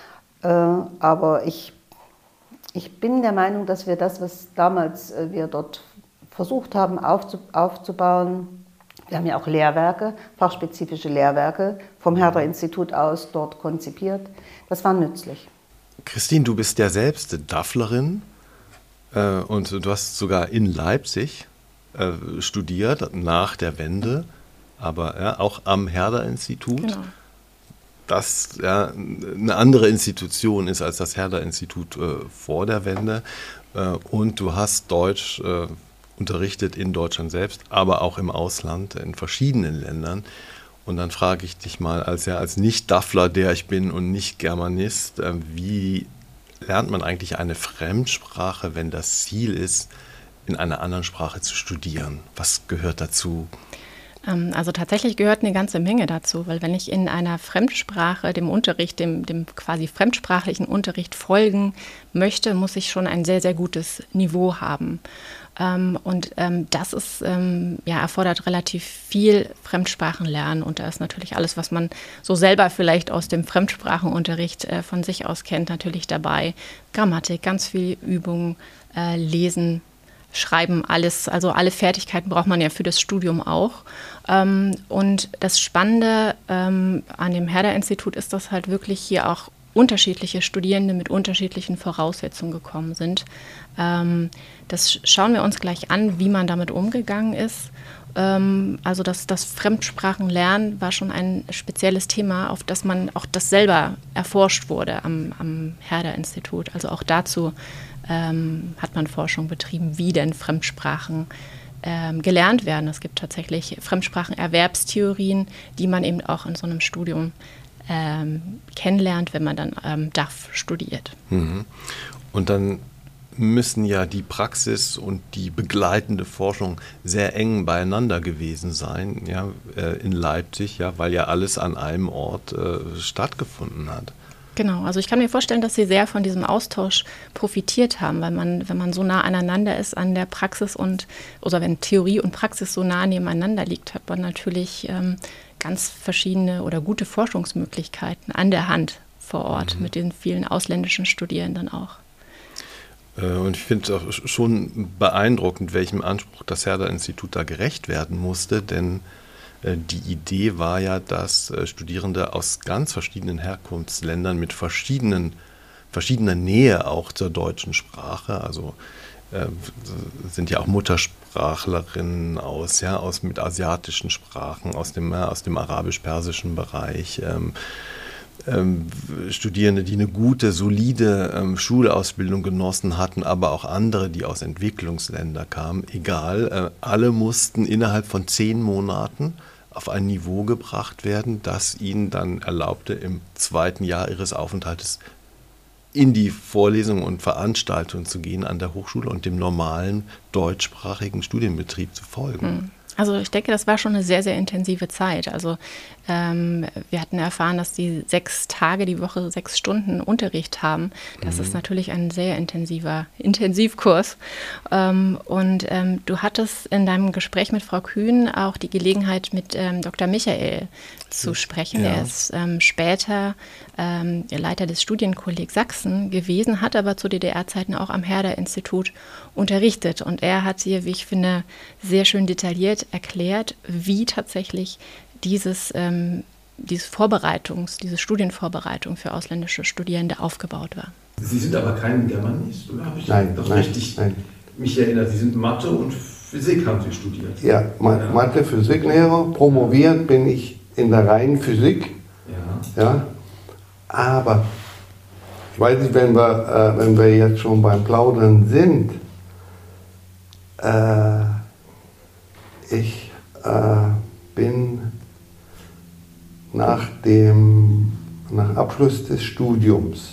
Aber ich bin der Meinung, dass wir das, was damals wir dort versucht haben aufzubauen, wir haben ja auch Lehrwerke, fachspezifische Lehrwerke vom Herder-Institut aus dort konzipiert, das war nützlich. Christine, du bist ja selbst DAFlerin und du hast sogar in Leipzig studiert, nach der Wende, aber ja, auch am Herder-Institut. Genau. Das ja eine andere Institution ist als das Herder-Institut vor der Wende. Und du hast Deutsch unterrichtet in Deutschland selbst, aber auch im Ausland, in verschiedenen Ländern. Und dann frage ich dich mal, als Nicht-Dafler, der ich bin und nicht Germanist, wie lernt man eigentlich eine Fremdsprache, wenn das Ziel ist, in einer anderen Sprache zu studieren? Was gehört dazu? Also tatsächlich gehört eine ganze Menge dazu, weil wenn ich in einer Fremdsprache dem Unterricht, dem quasi fremdsprachlichen Unterricht folgen möchte, muss ich schon ein sehr, sehr gutes Niveau haben. Und das ist, erfordert relativ viel Fremdsprachenlernen und da ist natürlich alles, was man so selber vielleicht aus dem Fremdsprachenunterricht von sich aus kennt, natürlich dabei. Grammatik, ganz viel Übung, Lesen, Schreiben, alles, also alle Fertigkeiten braucht man ja für das Studium auch. Und das Spannende an dem Herder-Institut ist, dass halt wirklich hier auch unterschiedliche Studierende mit unterschiedlichen Voraussetzungen gekommen sind. Das schauen wir uns gleich an, wie man damit umgegangen ist. Also das Fremdsprachenlernen war schon ein spezielles Thema, auf das man auch das selber erforscht wurde am Herder-Institut. Also auch dazu hat man Forschung betrieben, wie denn Fremdsprachen gelernt werden. Es gibt tatsächlich Fremdsprachenerwerbstheorien, die man eben auch in so einem Studium kennenlernt, wenn man dann DAF studiert. Mhm. Und dann müssen ja die Praxis und die begleitende Forschung sehr eng beieinander gewesen sein, ja, in Leipzig, ja, weil ja alles an einem Ort stattgefunden hat. Genau, also ich kann mir vorstellen, dass Sie sehr von diesem Austausch profitiert haben, weil wenn man so nah aneinander ist an der Praxis oder wenn Theorie und Praxis so nah nebeneinander liegt, hat man natürlich ganz verschiedene oder gute Forschungsmöglichkeiten an der Hand vor Ort mit den vielen ausländischen Studierenden auch. Und ich finde es auch schon beeindruckend, welchem Anspruch das Herder-Institut da gerecht werden musste, denn die Idee war ja, dass Studierende aus ganz verschiedenen Herkunftsländern mit verschiedener Nähe auch zur deutschen Sprache, also sind ja auch Muttersprachlerinnen mit asiatischen Sprachen, aus dem arabisch-persischen Bereich, Studierende, die eine gute, solide Schulausbildung genossen hatten, aber auch andere, die aus Entwicklungsländern kamen. Egal, alle mussten innerhalb von 10 Monaten auf ein Niveau gebracht werden, das ihnen dann erlaubte, im 2. Jahr ihres Aufenthaltes in die Vorlesungen und Veranstaltungen zu gehen an der Hochschule und dem normalen deutschsprachigen Studienbetrieb zu folgen. Also ich denke, das war schon eine sehr, sehr intensive Zeit. Also wir hatten erfahren, dass die 6 Tage die Woche 6 Stunden Unterricht haben. Das ist natürlich ein sehr Intensivkurs. Und du hattest in deinem Gespräch mit Frau Kühn auch die Gelegenheit, mit Dr. Michael zu sprechen. Ja. Er ist später Leiter des Studienkollegs Sachsen gewesen, hat aber zu DDR-Zeiten auch am Herder-Institut unterrichtet. Und er hat hier, wie ich finde, sehr schön detailliert erklärt, wie tatsächlich dieses diese Studienvorbereitung für ausländische Studierende aufgebaut war. Sie sind aber kein Germanist, oder? Habe ich Nein, richtig mich erinnert? Sie sind Mathe und Physik haben Sie studiert. Ja, Mathe, Physiklehrer. Promoviert bin ich in der reinen Physik. Ja. Aber ich weiß nicht, wenn wir jetzt schon beim Plaudern sind, ich bin nach Abschluss des Studiums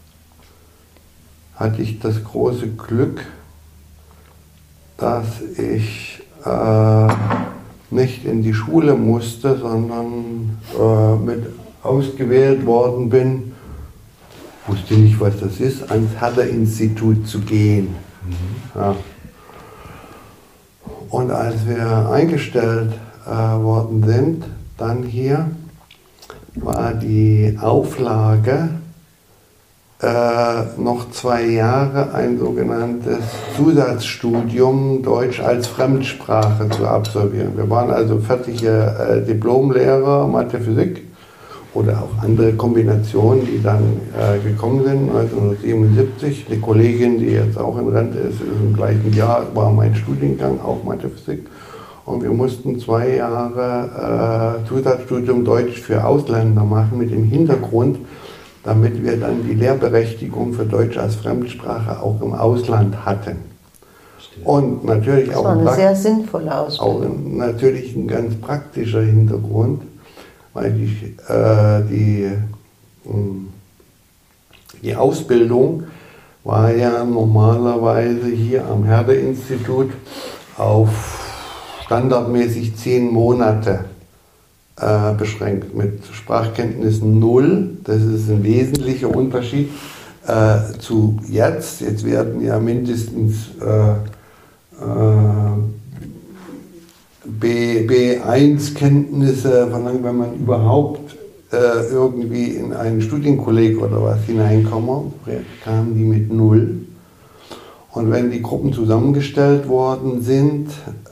hatte ich das große Glück, dass ich nicht in die Schule musste, sondern mit ausgewählt worden bin, wusste nicht, was das ist, ans Herder-Institut zu gehen. Ja. Und als wir eingestellt worden sind, dann hier, war die Auflage, noch 2 Jahre ein sogenanntes Zusatzstudium Deutsch als Fremdsprache zu absolvieren. Wir waren also fertige Diplomlehrer Mathe, Physik oder auch andere Kombinationen, die dann gekommen sind. 1977, eine Kollegin, die jetzt auch in Rente ist, im gleichen Jahr war mein Studiengang, auch Mathe, Physik. Und wir mussten 2 Jahre Zusatzstudium Deutsch für Ausländer machen mit dem Hintergrund, damit wir dann die Lehrberechtigung für Deutsch als Fremdsprache auch im Ausland hatten. Und natürlich das auch war eine sehr sinnvolle Ausbildung. Auch natürlich ein ganz praktischer Hintergrund, weil die Ausbildung war ja normalerweise hier am Herder-Institut auf standardmäßig 10 Monate beschränkt, mit Sprachkenntnissen 0. Das ist ein wesentlicher Unterschied zu jetzt. Jetzt werden ja mindestens B1-Kenntnisse verlangt, wenn man überhaupt irgendwie in einen Studienkolleg oder was hineinkommt, kamen die mit 0. Und wenn die Gruppen zusammengestellt worden sind,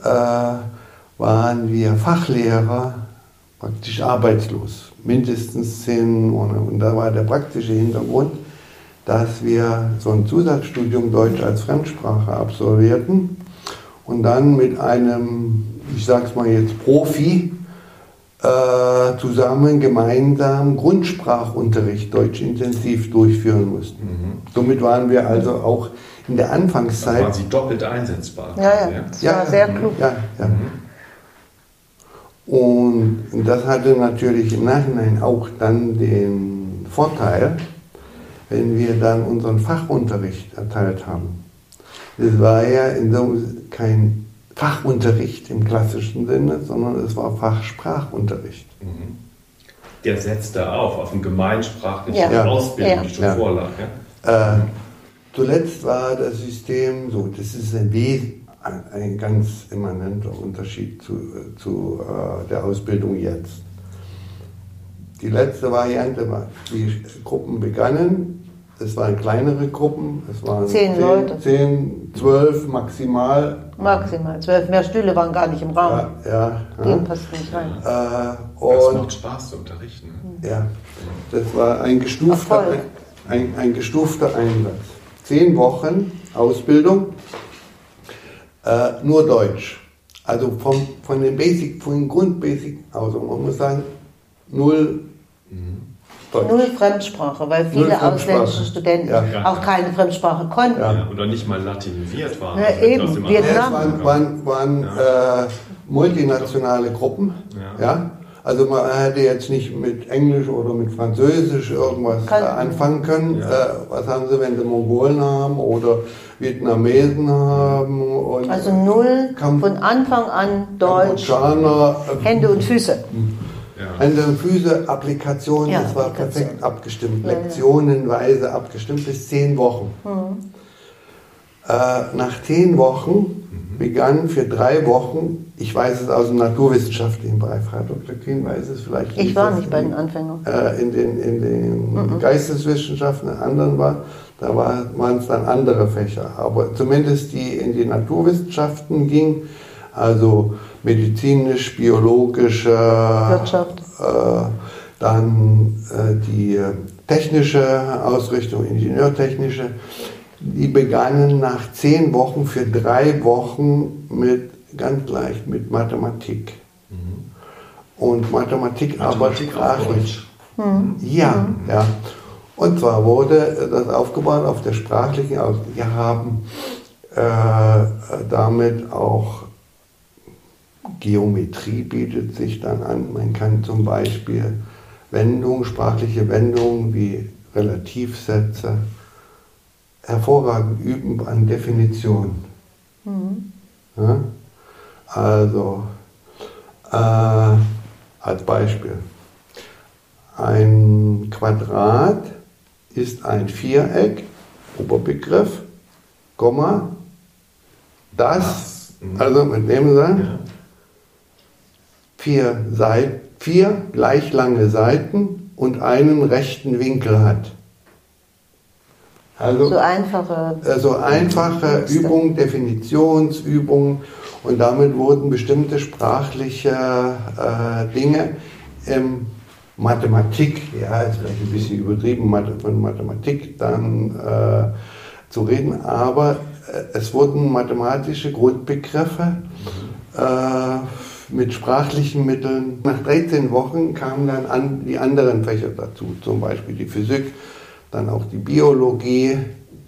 waren wir Fachlehrer praktisch arbeitslos, mindestens 10 Monate. Und da war der praktische Hintergrund, dass wir so ein Zusatzstudium Deutsch als Fremdsprache absolvierten und dann mit einem, ich sag's mal jetzt Profi, zusammen gemeinsam Grundsprachunterricht Deutsch intensiv durchführen mussten. Somit waren wir also auch in der Anfangszeit... Da waren Sie doppelt einsetzbar. Das war sehr klug. Ja. Und das hatte natürlich im Nachhinein auch dann den Vorteil, wenn wir dann unseren Fachunterricht erteilt haben. Das war ja kein Fachunterricht im klassischen Sinne, sondern es war Fachsprachunterricht. Der setzte auf eine gemeinsprachliche Ausbildung, die schon vorlag. Ja? Zuletzt war das System so, das ist ein ganz immanenter Unterschied zu der Ausbildung jetzt. Die letzte Variante war, die Gruppen begannen, es waren kleinere Gruppen, es waren 10 Leute. 10, 12 maximal. Maximal 12, mehr Stühle waren gar nicht im Raum. Die passten nicht rein. Das macht Spaß zu unterrichten. Ja, das war ein gestufter Einsatz. 10 Wochen Ausbildung, nur Deutsch. Also von den Grundbasic aus. Und man muss sagen, 0 Deutsch. 0 Fremdsprache, weil viele ausländische Studenten auch keine Fremdsprache konnten. Oder nicht mal latinisiert waren. Eben, Vietnam. Es waren multinationale Gruppen. Ja. Also man hätte jetzt nicht mit Englisch oder mit Französisch irgendwas anfangen können. Was haben sie, wenn sie Mongolen haben oder Vietnamesen haben? Und also 0 von Anfang an Deutsch, Hände und Füße. Hände und Füße, Applikation, das war perfekt abgestimmt, lektionenweise abgestimmt bis 10 Wochen. Nach 10 Wochen begann für 3 Wochen, ich weiß es aus dem naturwissenschaftlichen Bereich, Frau Dr. Kühn weiß es vielleicht. Ich war nicht bei den Anfängern. In den Geisteswissenschaften, in anderen da waren es dann andere Fächer. Aber zumindest die in die Naturwissenschaften ging, also medizinisch, biologische, Dann die technische Ausrichtung, ingenieurtechnische, die begannen nach 10 Wochen für 3 Wochen ganz leicht mit Mathematik. Und Mathematik aber sprachlich. Ja. Und zwar wurde das aufgebaut auf der sprachlichen Ausbildung. Wir haben damit auch Geometrie bietet sich dann an. Man kann zum Beispiel sprachliche Wendungen wie Relativsätze hervorragend üben an Definitionen. Ja? Also als Beispiel. Ein Quadrat ist ein Viereck, Oberbegriff, Komma, das, also mit dem Satz, 4 gleich lange Seiten und einen rechten Winkel hat. Also so einfache Übungen, Definitionsübungen, und damit wurden bestimmte sprachliche Dinge im Mathematik, ja, ist vielleicht ein bisschen übertrieben, von Mathematik dann zu reden, aber es wurden mathematische Grundbegriffe mit sprachlichen Mitteln. Nach 13 Wochen kamen dann die anderen Fächer dazu, zum Beispiel die Physik, dann auch die Biologie,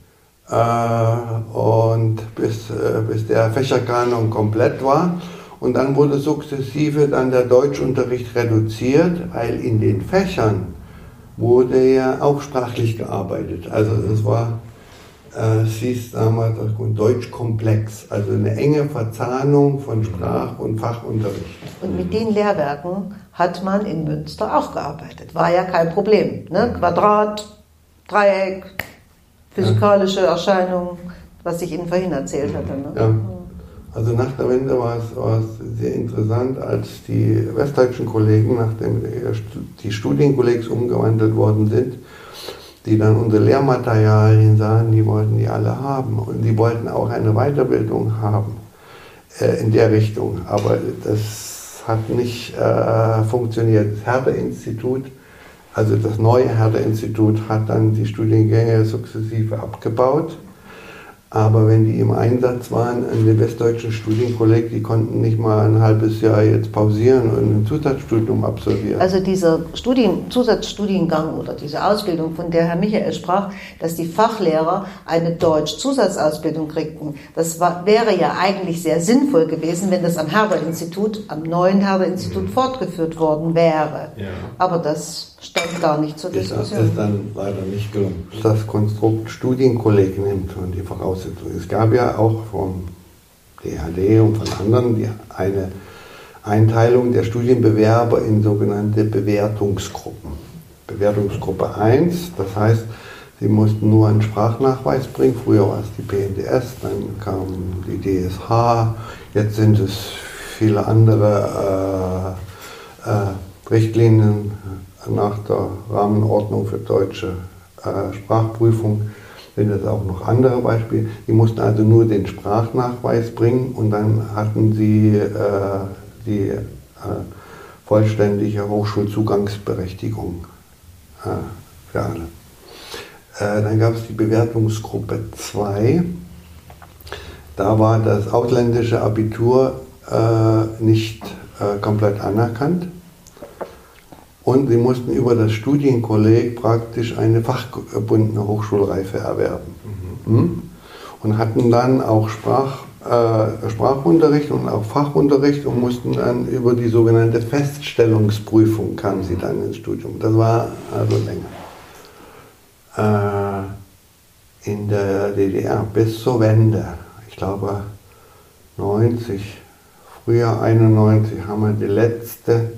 und bis der Fächerkanon komplett war. Und dann wurde sukzessive dann der Deutschunterricht reduziert, weil in den Fächern wurde ja auch sprachlich gearbeitet. Also es war, es hieß damals Deutschkomplex, also eine enge Verzahnung von Sprach- und Fachunterricht. Und mit den Lehrwerken hat man in Münster auch gearbeitet. War ja kein Problem. Ne? Quadrat, Dreieck, physikalische Erscheinungen, was ich Ihnen vorhin erzählt hatte. Ne? Ja. Also nach der Wende war es sehr interessant, als die westdeutschen Kollegen, nachdem die Studienkollegs umgewandelt worden sind, die dann unsere Lehrmaterialien sahen, die wollten die alle haben. Und die wollten auch eine Weiterbildung haben in der Richtung. Aber das hat nicht funktioniert. Das Herder-Institut, also das neue Herder-Institut, hat dann die Studiengänge sukzessive abgebaut. Aber wenn die im Einsatz waren an den westdeutschen Studienkolleg, die konnten nicht mal ein halbes Jahr jetzt pausieren und ein Zusatzstudium absolvieren. Also dieser Zusatzstudiengang oder diese Ausbildung, von der Herr Michael sprach, dass die Fachlehrer eine Deutsch-Zusatzausbildung kriegten, das wäre ja eigentlich sehr sinnvoll gewesen, wenn das am Herder-Institut, am neuen Herder-Institut fortgeführt worden wäre. Ja. Aber das stand gar nicht zur Diskussion. Das ist dann leider nicht gelungen. Das Konstrukt Studienkolleg nimmt und die Voraussetzungen. Es gab ja auch vom DHD und von anderen eine Einteilung der Studienbewerber in sogenannte Bewertungsgruppen. Bewertungsgruppe 1, das heißt, sie mussten nur einen Sprachnachweis bringen. Früher war es die PNDS, dann kam die DSH, jetzt sind es viele andere Richtlinien nach der Rahmenordnung für deutsche Sprachprüfung, sind es auch noch andere Beispiele. Die mussten also nur den Sprachnachweis bringen und dann hatten sie die vollständige Hochschulzugangsberechtigung für alle. Dann gab es die Bewertungsgruppe 2. Da war das ausländische Abitur nicht komplett anerkannt. Und sie mussten über das Studienkolleg praktisch eine fachgebundene Hochschulreife erwerben. Und hatten dann auch Sprachunterricht und auch Fachunterricht und mussten dann über die sogenannte Feststellungsprüfung kamen sie dann ins Studium. Das war also länger. In der DDR bis zur Wende, ich glaube 90, Frühjahr 91, haben wir die letzte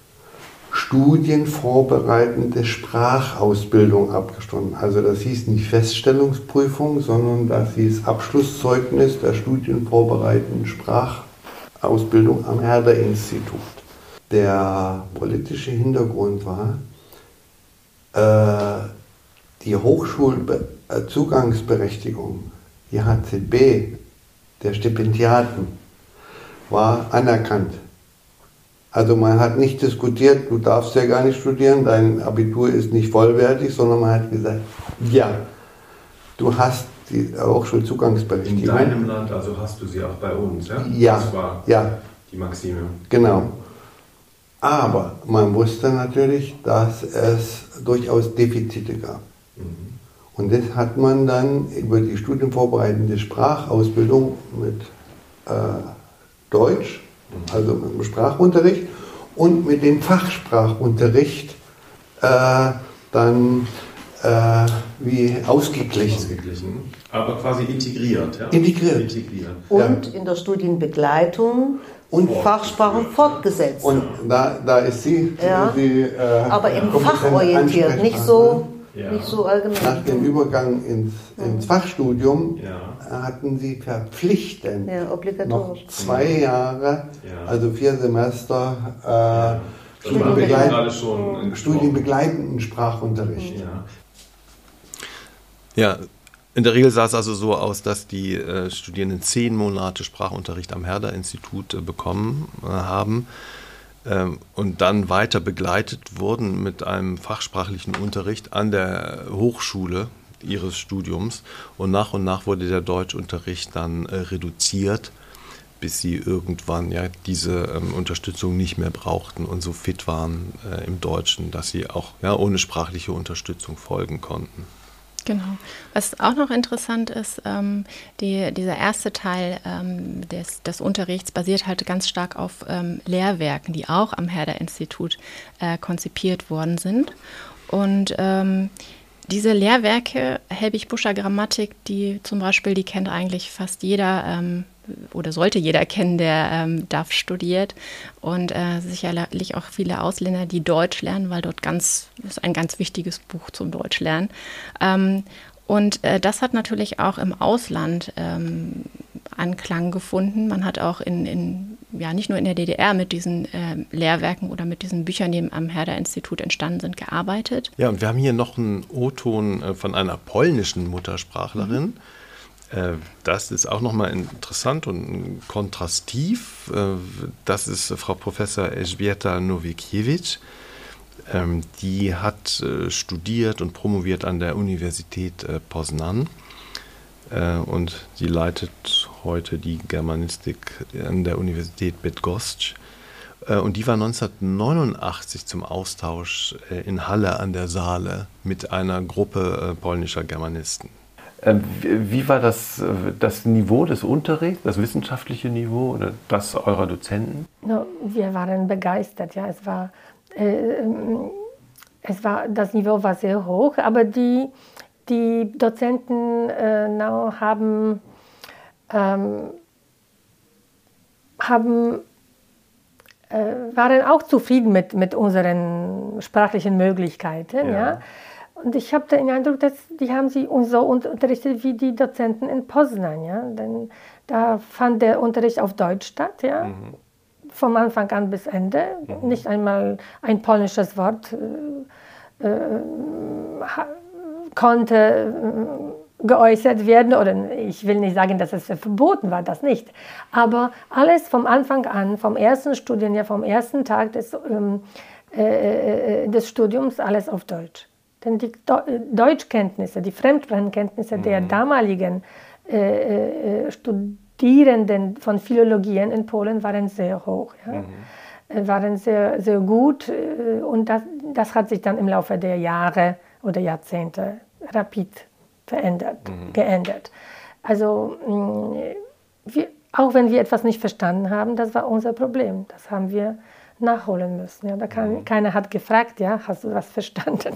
studienvorbereitende Sprachausbildung abgeschlossen. Also das hieß nicht Feststellungsprüfung, sondern das hieß Abschlusszeugnis der studienvorbereitenden Sprachausbildung am Herder-Institut. Der politische Hintergrund war, die Hochschulzugangsberechtigung, die HZB der Stipendiaten, war anerkannt. Also man hat nicht diskutiert, du darfst ja gar nicht studieren, dein Abitur ist nicht vollwertig, sondern man hat gesagt, ja, du hast die Hochschulzugangsberechtigung. In deinem Land, also hast du sie auch bei uns, ja? Ja, das war die Maxime. Genau. Aber man wusste natürlich, dass es durchaus Defizite gab. Und das hat man dann über die studienvorbereitende Sprachausbildung mit Deutsch, also mit dem Sprachunterricht und mit dem Fachsprachunterricht dann wie ausgeglichen. Aber quasi integriert. Ja? Integriert. Und in der Studienbegleitung und Fachsprache fortgesetzt. Und da ist sie, aber eben fachorientiert, nicht so allgemein. Nach dem Übergang ins Fachstudium hatten sie verpflichtend noch 2 Jahre, also 4 Semester studienbegleitenden Sprachunterricht. Ja, in der Regel sah es also so aus, dass die Studierenden 10 Monate Sprachunterricht am Herder-Institut bekommen haben und dann weiter begleitet wurden mit einem fachsprachlichen Unterricht an der Hochschule ihres Studiums. Und nach wurde der Deutschunterricht dann reduziert, bis sie irgendwann diese Unterstützung nicht mehr brauchten und so fit waren im Deutschen, dass sie auch ohne sprachliche Unterstützung folgen konnten. Genau. Was auch noch interessant ist, dieser erste Teil des Unterrichts basiert halt ganz stark auf Lehrwerken, die auch am Herder-Institut konzipiert worden sind. Und diese Lehrwerke, Helbig-Buscher Grammatik, die zum Beispiel, die kennt eigentlich fast jeder oder sollte jeder kennen, der DAF studiert, und sicherlich auch viele Ausländer, die Deutsch lernen, weil dort das ist ein ganz wichtiges Buch zum Deutschlernen. Und das hat natürlich auch im Ausland Anklang gefunden. Man hat auch nicht nur in der DDR mit diesen Lehrwerken oder mit diesen Büchern, die am Herder-Institut entstanden sind, gearbeitet. Ja, und wir haben hier noch einen O-Ton von einer polnischen Muttersprachlerin. Das ist auch nochmal interessant und kontrastiv. Das ist Frau Professor Elżbieta Nowikiewicz. Die hat studiert und promoviert an der Universität Poznań und sie leitet heute die Germanistik an der Universität Bydgoszcz. Und die war 1989 zum Austausch in Halle an der Saale mit einer Gruppe polnischer Germanisten. Wie war das Niveau des Unterrichts, das wissenschaftliche Niveau oder das eurer Dozenten? No, wir waren begeistert. Ja. Das Niveau war sehr hoch, aber die Dozenten waren auch zufrieden mit unseren sprachlichen Möglichkeiten. Ja. Und ich habe den Eindruck, dass die haben sie uns so unterrichtet wie die Dozenten in Poznań. Ja? Denn da fand der Unterricht auf Deutsch statt, ja? Vom Anfang an bis Ende. Nicht einmal ein polnisches Wort konnte geäußert werden. Oder ich will nicht sagen, dass es verboten war, das nicht. Aber alles vom Anfang an, vom ersten Studienjahr, vom ersten Tag des Studiums, alles auf Deutsch. Denn die Deutschkenntnisse, die Fremdsprachenkenntnisse der damaligen Studierenden von Philologien in Polen waren sehr hoch, waren sehr, sehr gut. Und das hat sich dann im Laufe der Jahre oder Jahrzehnte rapid geändert. Also auch wenn wir etwas nicht verstanden haben, das war unser Problem. Das haben wir nachholen müssen. Ja. Keiner hat gefragt, hast du was verstanden?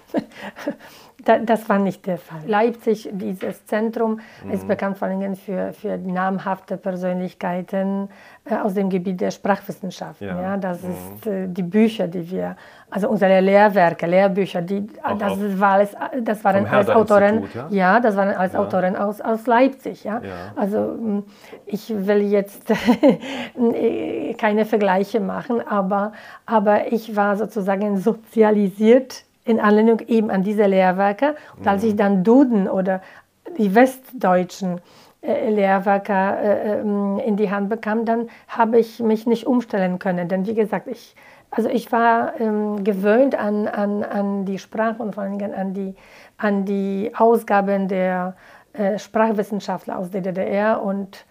Das war nicht der Fall. Leipzig, dieses Zentrum, ist bekannt vor allem für namhafte Persönlichkeiten aus dem Gebiet der Sprachwissenschaften. Ja. Das ist die Bücher, die wir, also unsere Lehrwerke, Lehrbücher, das waren alles Autoren, das waren alles Autoren aus Leipzig. Ja. Also ich will jetzt keine Vergleiche machen, aber ich war sozusagen sozialisiert in Anlehnung eben an diese Lehrwerke. Und als ich dann Duden oder die westdeutschen Lehrwerke in die Hand bekam, dann habe ich mich nicht umstellen können. Denn wie gesagt, ich war gewöhnt an die Sprache und vor allem an die Ausgaben der Sprachwissenschaftler aus der DDR und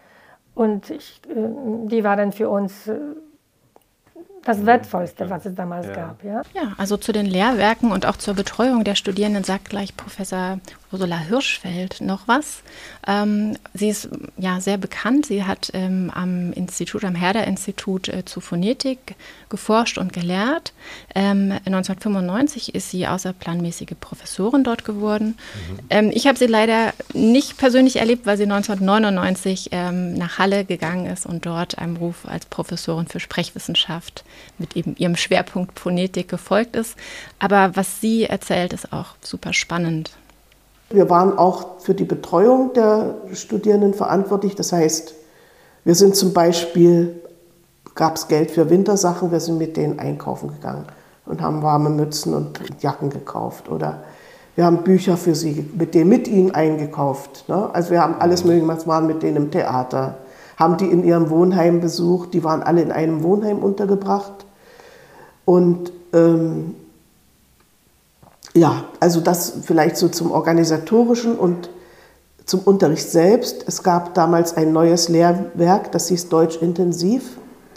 die waren für uns das Wertvollste, was es damals gab. Ja? Ja, also zu den Lehrwerken und auch zur Betreuung der Studierenden sagt gleich Professor Ursula Hirschfeld noch was. Sie ist ja sehr bekannt. Sie hat am Herder-Institut zu Phonetik geforscht und gelehrt. 1995 ist sie außerplanmäßige Professorin dort geworden. Ich habe sie leider nicht persönlich erlebt, weil sie 1999 nach Halle gegangen ist und dort einem Ruf als Professorin für Sprechwissenschaft mit eben ihrem Schwerpunkt Phonetik gefolgt ist. Aber was sie erzählt, ist auch super spannend. Wir waren auch für die Betreuung der Studierenden verantwortlich. Das heißt, wir sind zum Beispiel, gab es Geld für Wintersachen, wir sind mit denen einkaufen gegangen und haben warme Mützen und Jacken gekauft. Oder wir haben Bücher für sie mit ihnen eingekauft. Ne? Also wir haben alles Mögliche gemacht, waren mit denen im Theater, haben die in ihrem Wohnheim besucht, die waren alle in einem Wohnheim untergebracht. Und ja, also das vielleicht so zum Organisatorischen und zum Unterricht selbst. Es gab damals ein neues Lehrwerk, das hieß Deutsch intensiv,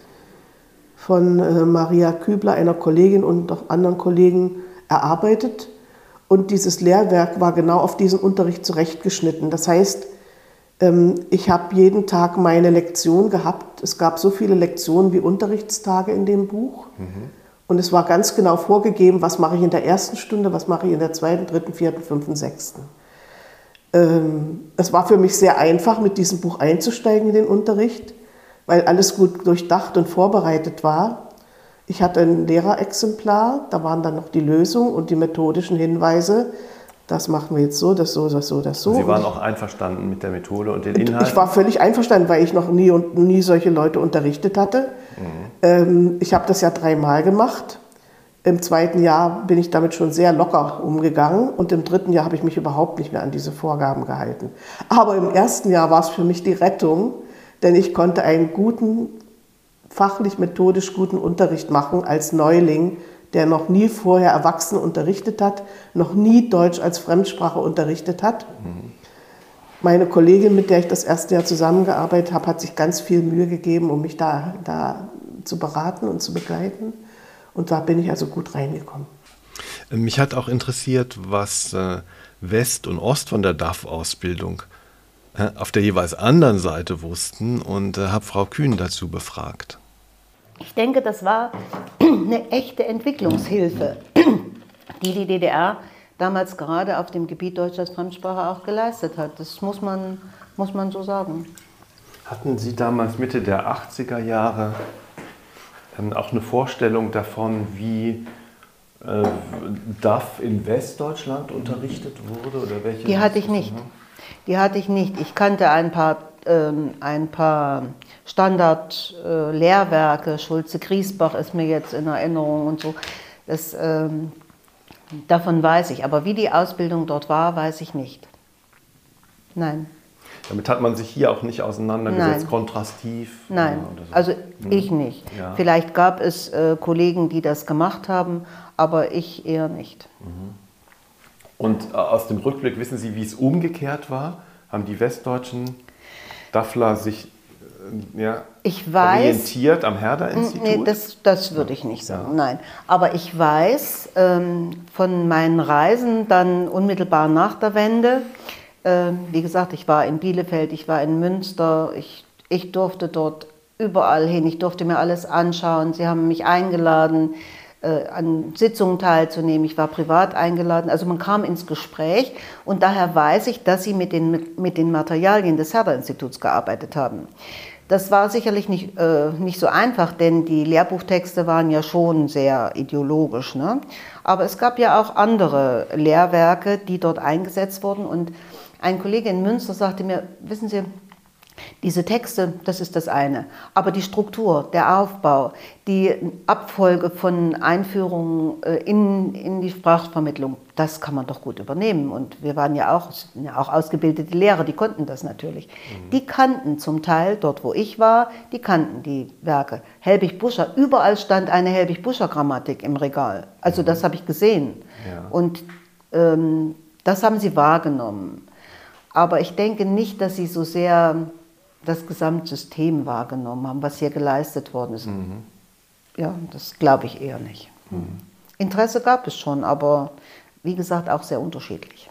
von Maria Kübler, einer Kollegin und auch anderen Kollegen erarbeitet. Und dieses Lehrwerk war genau auf diesen Unterricht zurechtgeschnitten. Das heißt, ich habe jeden Tag meine Lektion gehabt. Es gab so viele Lektionen wie Unterrichtstage in dem Buch. Und es war ganz genau vorgegeben, was mache ich in der ersten Stunde, was mache ich in der zweiten, dritten, vierten, fünften, sechsten. Es war für mich sehr einfach, mit diesem Buch einzusteigen in den Unterricht, weil alles gut durchdacht und vorbereitet war. Ich hatte ein Lehrerexemplar, da waren dann noch die Lösungen und die methodischen Hinweise. Das machen wir jetzt so, das so, das so, das so. Sie waren auch einverstanden mit der Methode und den Inhalten? Ich war völlig einverstanden, weil ich noch nie solche Leute unterrichtet hatte. Ich habe das ja 3-mal gemacht. Im 2. Jahr bin ich damit schon sehr locker umgegangen und im 3. Jahr habe ich mich überhaupt nicht mehr an diese Vorgaben gehalten. Aber im 1. Jahr war es für mich die Rettung, denn ich konnte einen guten, fachlich-methodisch guten Unterricht machen als Neuling, der noch nie vorher Erwachsene unterrichtet hat, noch nie Deutsch als Fremdsprache unterrichtet hat. Meine Kollegin, mit der ich das 1. Jahr zusammengearbeitet habe, hat sich ganz viel Mühe gegeben, um mich da zu beraten und zu begleiten. Und da bin ich also gut reingekommen. Mich hat auch interessiert, was West und Ost von der DAF-Ausbildung auf der jeweils anderen Seite wussten und habe Frau Kühn dazu befragt. Ich denke, das war eine echte Entwicklungshilfe, die die DDR damals gerade auf dem Gebiet Deutsch als Fremdsprache auch geleistet hat. Das muss man so sagen. Hatten Sie damals Mitte der 80er Jahre auch eine Vorstellung davon, wie DAF in Westdeutschland unterrichtet wurde? Oder welche? Die hatte ich nicht. Die hatte ich nicht. Ich kannte ein paar Standard-Lehrwerke, Schulze-Griesbach ist mir jetzt in Erinnerung und so. Davon weiß ich. Aber wie die Ausbildung dort war, weiß ich nicht. Nein. Damit hat man sich hier auch nicht auseinandergesetzt, Nein. Kontrastiv? Nein, so. Also ich nicht. Ja. Vielleicht gab es Kollegen, die das gemacht haben, aber ich eher nicht. Und aus dem Rückblick wissen Sie, wie es umgekehrt war? Haben die westdeutschen DAFler sich orientiert am Herder-Institut? Nee, das würde ich nicht sagen, nein. Aber ich weiß von meinen Reisen dann unmittelbar nach der Wende, wie gesagt, ich war in Bielefeld, ich war in Münster, ich durfte dort überall hin, ich durfte mir alles anschauen. Sie haben mich eingeladen, an Sitzungen teilzunehmen, ich war privat eingeladen, also man kam ins Gespräch und daher weiß ich, dass sie mit den Materialien des Herder-Instituts gearbeitet haben. Das war sicherlich nicht so einfach, denn die Lehrbuchtexte waren ja schon sehr ideologisch, ne? Aber es gab ja auch andere Lehrwerke, die dort eingesetzt wurden und ein Kollege in Münster sagte mir, wissen Sie, Diese Texte, das ist das eine. Aber die Struktur, der Aufbau, die Abfolge von Einführungen in die Sprachvermittlung, das kann man doch gut übernehmen. Und wir waren ja auch ausgebildete Lehrer, die konnten das natürlich. Die kannten zum Teil, dort wo ich war, die kannten die Werke. Helbig-Buscher, überall stand eine Helbig-Buscher-Grammatik im Regal. Also das habe ich gesehen. Ja. Und das haben sie wahrgenommen. Aber ich denke nicht, dass sie so sehr das Gesamtsystem wahrgenommen haben, was hier geleistet worden ist. Ja, das glaube ich eher nicht. Interesse gab es schon, aber wie gesagt auch sehr unterschiedlich.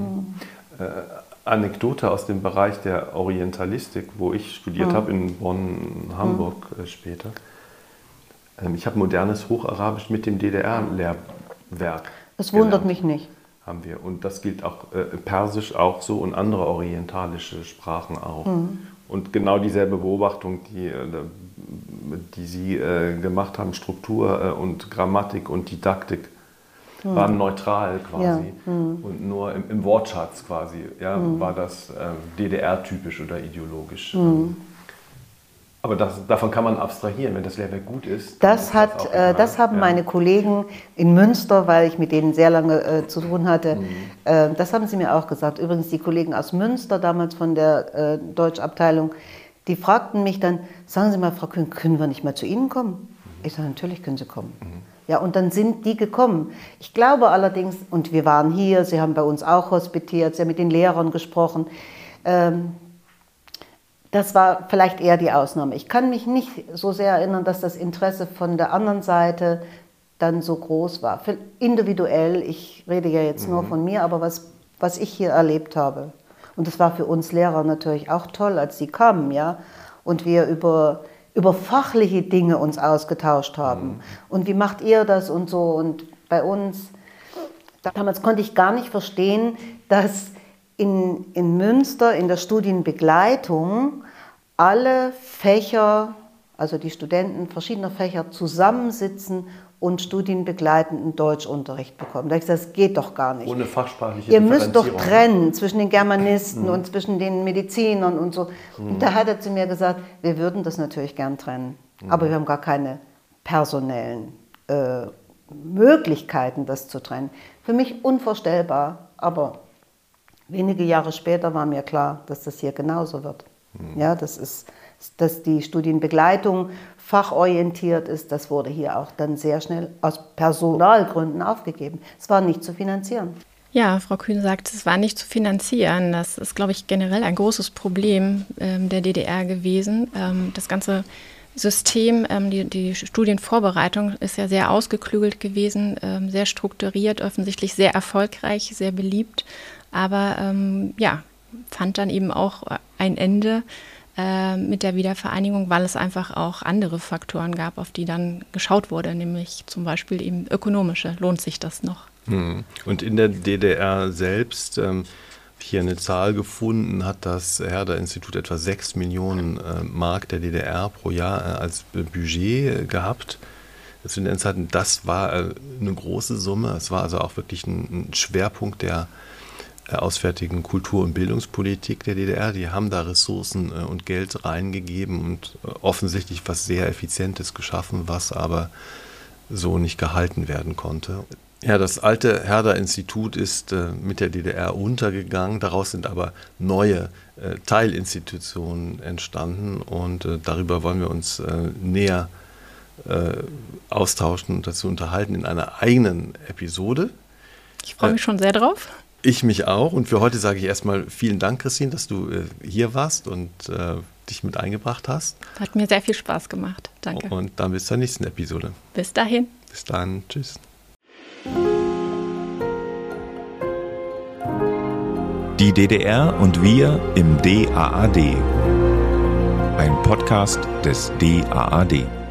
Anekdote aus dem Bereich der Orientalistik, wo ich studiert habe, in Bonn, Hamburg später. Ich habe modernes Hocharabisch mit dem DDR-Lehrwerk. Das wundert mich nicht. Haben wir. Und das gilt auch Persisch auch so und andere orientalische Sprachen auch. Und genau dieselbe Beobachtung, die Sie gemacht haben, Struktur und Grammatik und Didaktik, waren neutral quasi. Ja. Und nur im Wortschatz quasi war das DDR-typisch oder ideologisch. Aber davon kann man abstrahieren, wenn das Lehrwerk gut ist. Das haben meine Kollegen in Münster, weil ich mit denen sehr lange zu tun hatte, das haben sie mir auch gesagt. Übrigens die Kollegen aus Münster, damals von der Deutschabteilung, die fragten mich dann, sagen Sie mal, Frau Kühn, können wir nicht mal zu Ihnen kommen? Ich sage, natürlich können Sie kommen. Ja, und dann sind die gekommen. Ich glaube allerdings, und wir waren hier, sie haben bei uns auch hospitiert, sie haben mit den Lehrern gesprochen, das war vielleicht eher die Ausnahme. Ich kann mich nicht so sehr erinnern, dass das Interesse von der anderen Seite dann so groß war. Individuell, ich rede ja jetzt nur von mir, aber was ich hier erlebt habe. Und das war für uns Lehrer natürlich auch toll, als sie kamen, ja, und wir über fachliche Dinge uns ausgetauscht haben. Und wie macht ihr das und so? Und bei uns, damals konnte ich gar nicht verstehen, dass in Münster in der Studienbegleitung alle Fächer, also die Studenten verschiedener Fächer zusammensitzen und studienbegleitenden Deutschunterricht bekommen. Da habe ich gesagt, das geht doch gar nicht. Ohne fachsprachliche Ihr müsst doch trennen zwischen den Germanisten und zwischen den Medizinern und so. Und da hat er zu mir gesagt, wir würden das natürlich gern trennen, aber wir haben gar keine personellen Möglichkeiten, das zu trennen. Für mich unvorstellbar, aber wenige Jahre später war mir klar, dass das hier genauso wird. Ja, dass die Studienbegleitung fachorientiert ist, das wurde hier auch dann sehr schnell aus Personalgründen aufgegeben. Es war nicht zu finanzieren. Ja, Frau Kühn sagt, es war nicht zu finanzieren. Das ist, glaube ich, generell ein großes Problem der DDR gewesen. Das ganze System, die Studienvorbereitung ist ja sehr ausgeklügelt gewesen, sehr strukturiert, offensichtlich sehr erfolgreich, sehr beliebt. Aber fand dann eben auch ein Ende mit der Wiedervereinigung, weil es einfach auch andere Faktoren gab, auf die dann geschaut wurde, nämlich zum Beispiel eben ökonomische. Lohnt sich das noch? Und in der DDR selbst, hier eine Zahl gefunden, hat das Herder-Institut etwa 6 Millionen Mark der DDR pro Jahr als Budget gehabt. Das war eine große Summe. Es war also auch wirklich ein Schwerpunkt der auswärtigen Kultur- und Bildungspolitik der DDR. Die haben da Ressourcen und Geld reingegeben und offensichtlich was sehr Effizientes geschaffen, was aber so nicht gehalten werden konnte. Ja, das alte Herder-Institut ist mit der DDR untergegangen. Daraus sind aber neue Teilinstitutionen entstanden und darüber wollen wir uns näher austauschen und dazu unterhalten in einer eigenen Episode. Ich freue mich schon sehr drauf. Ich mich auch. Und für heute sage ich erstmal vielen Dank, Christine, dass du hier warst und dich mit eingebracht hast. Hat mir sehr viel Spaß gemacht. Danke. Und dann bis zur nächsten Episode. Bis dahin. Bis dann. Tschüss. Die DDR und wir im DAAD. Ein Podcast des DAAD.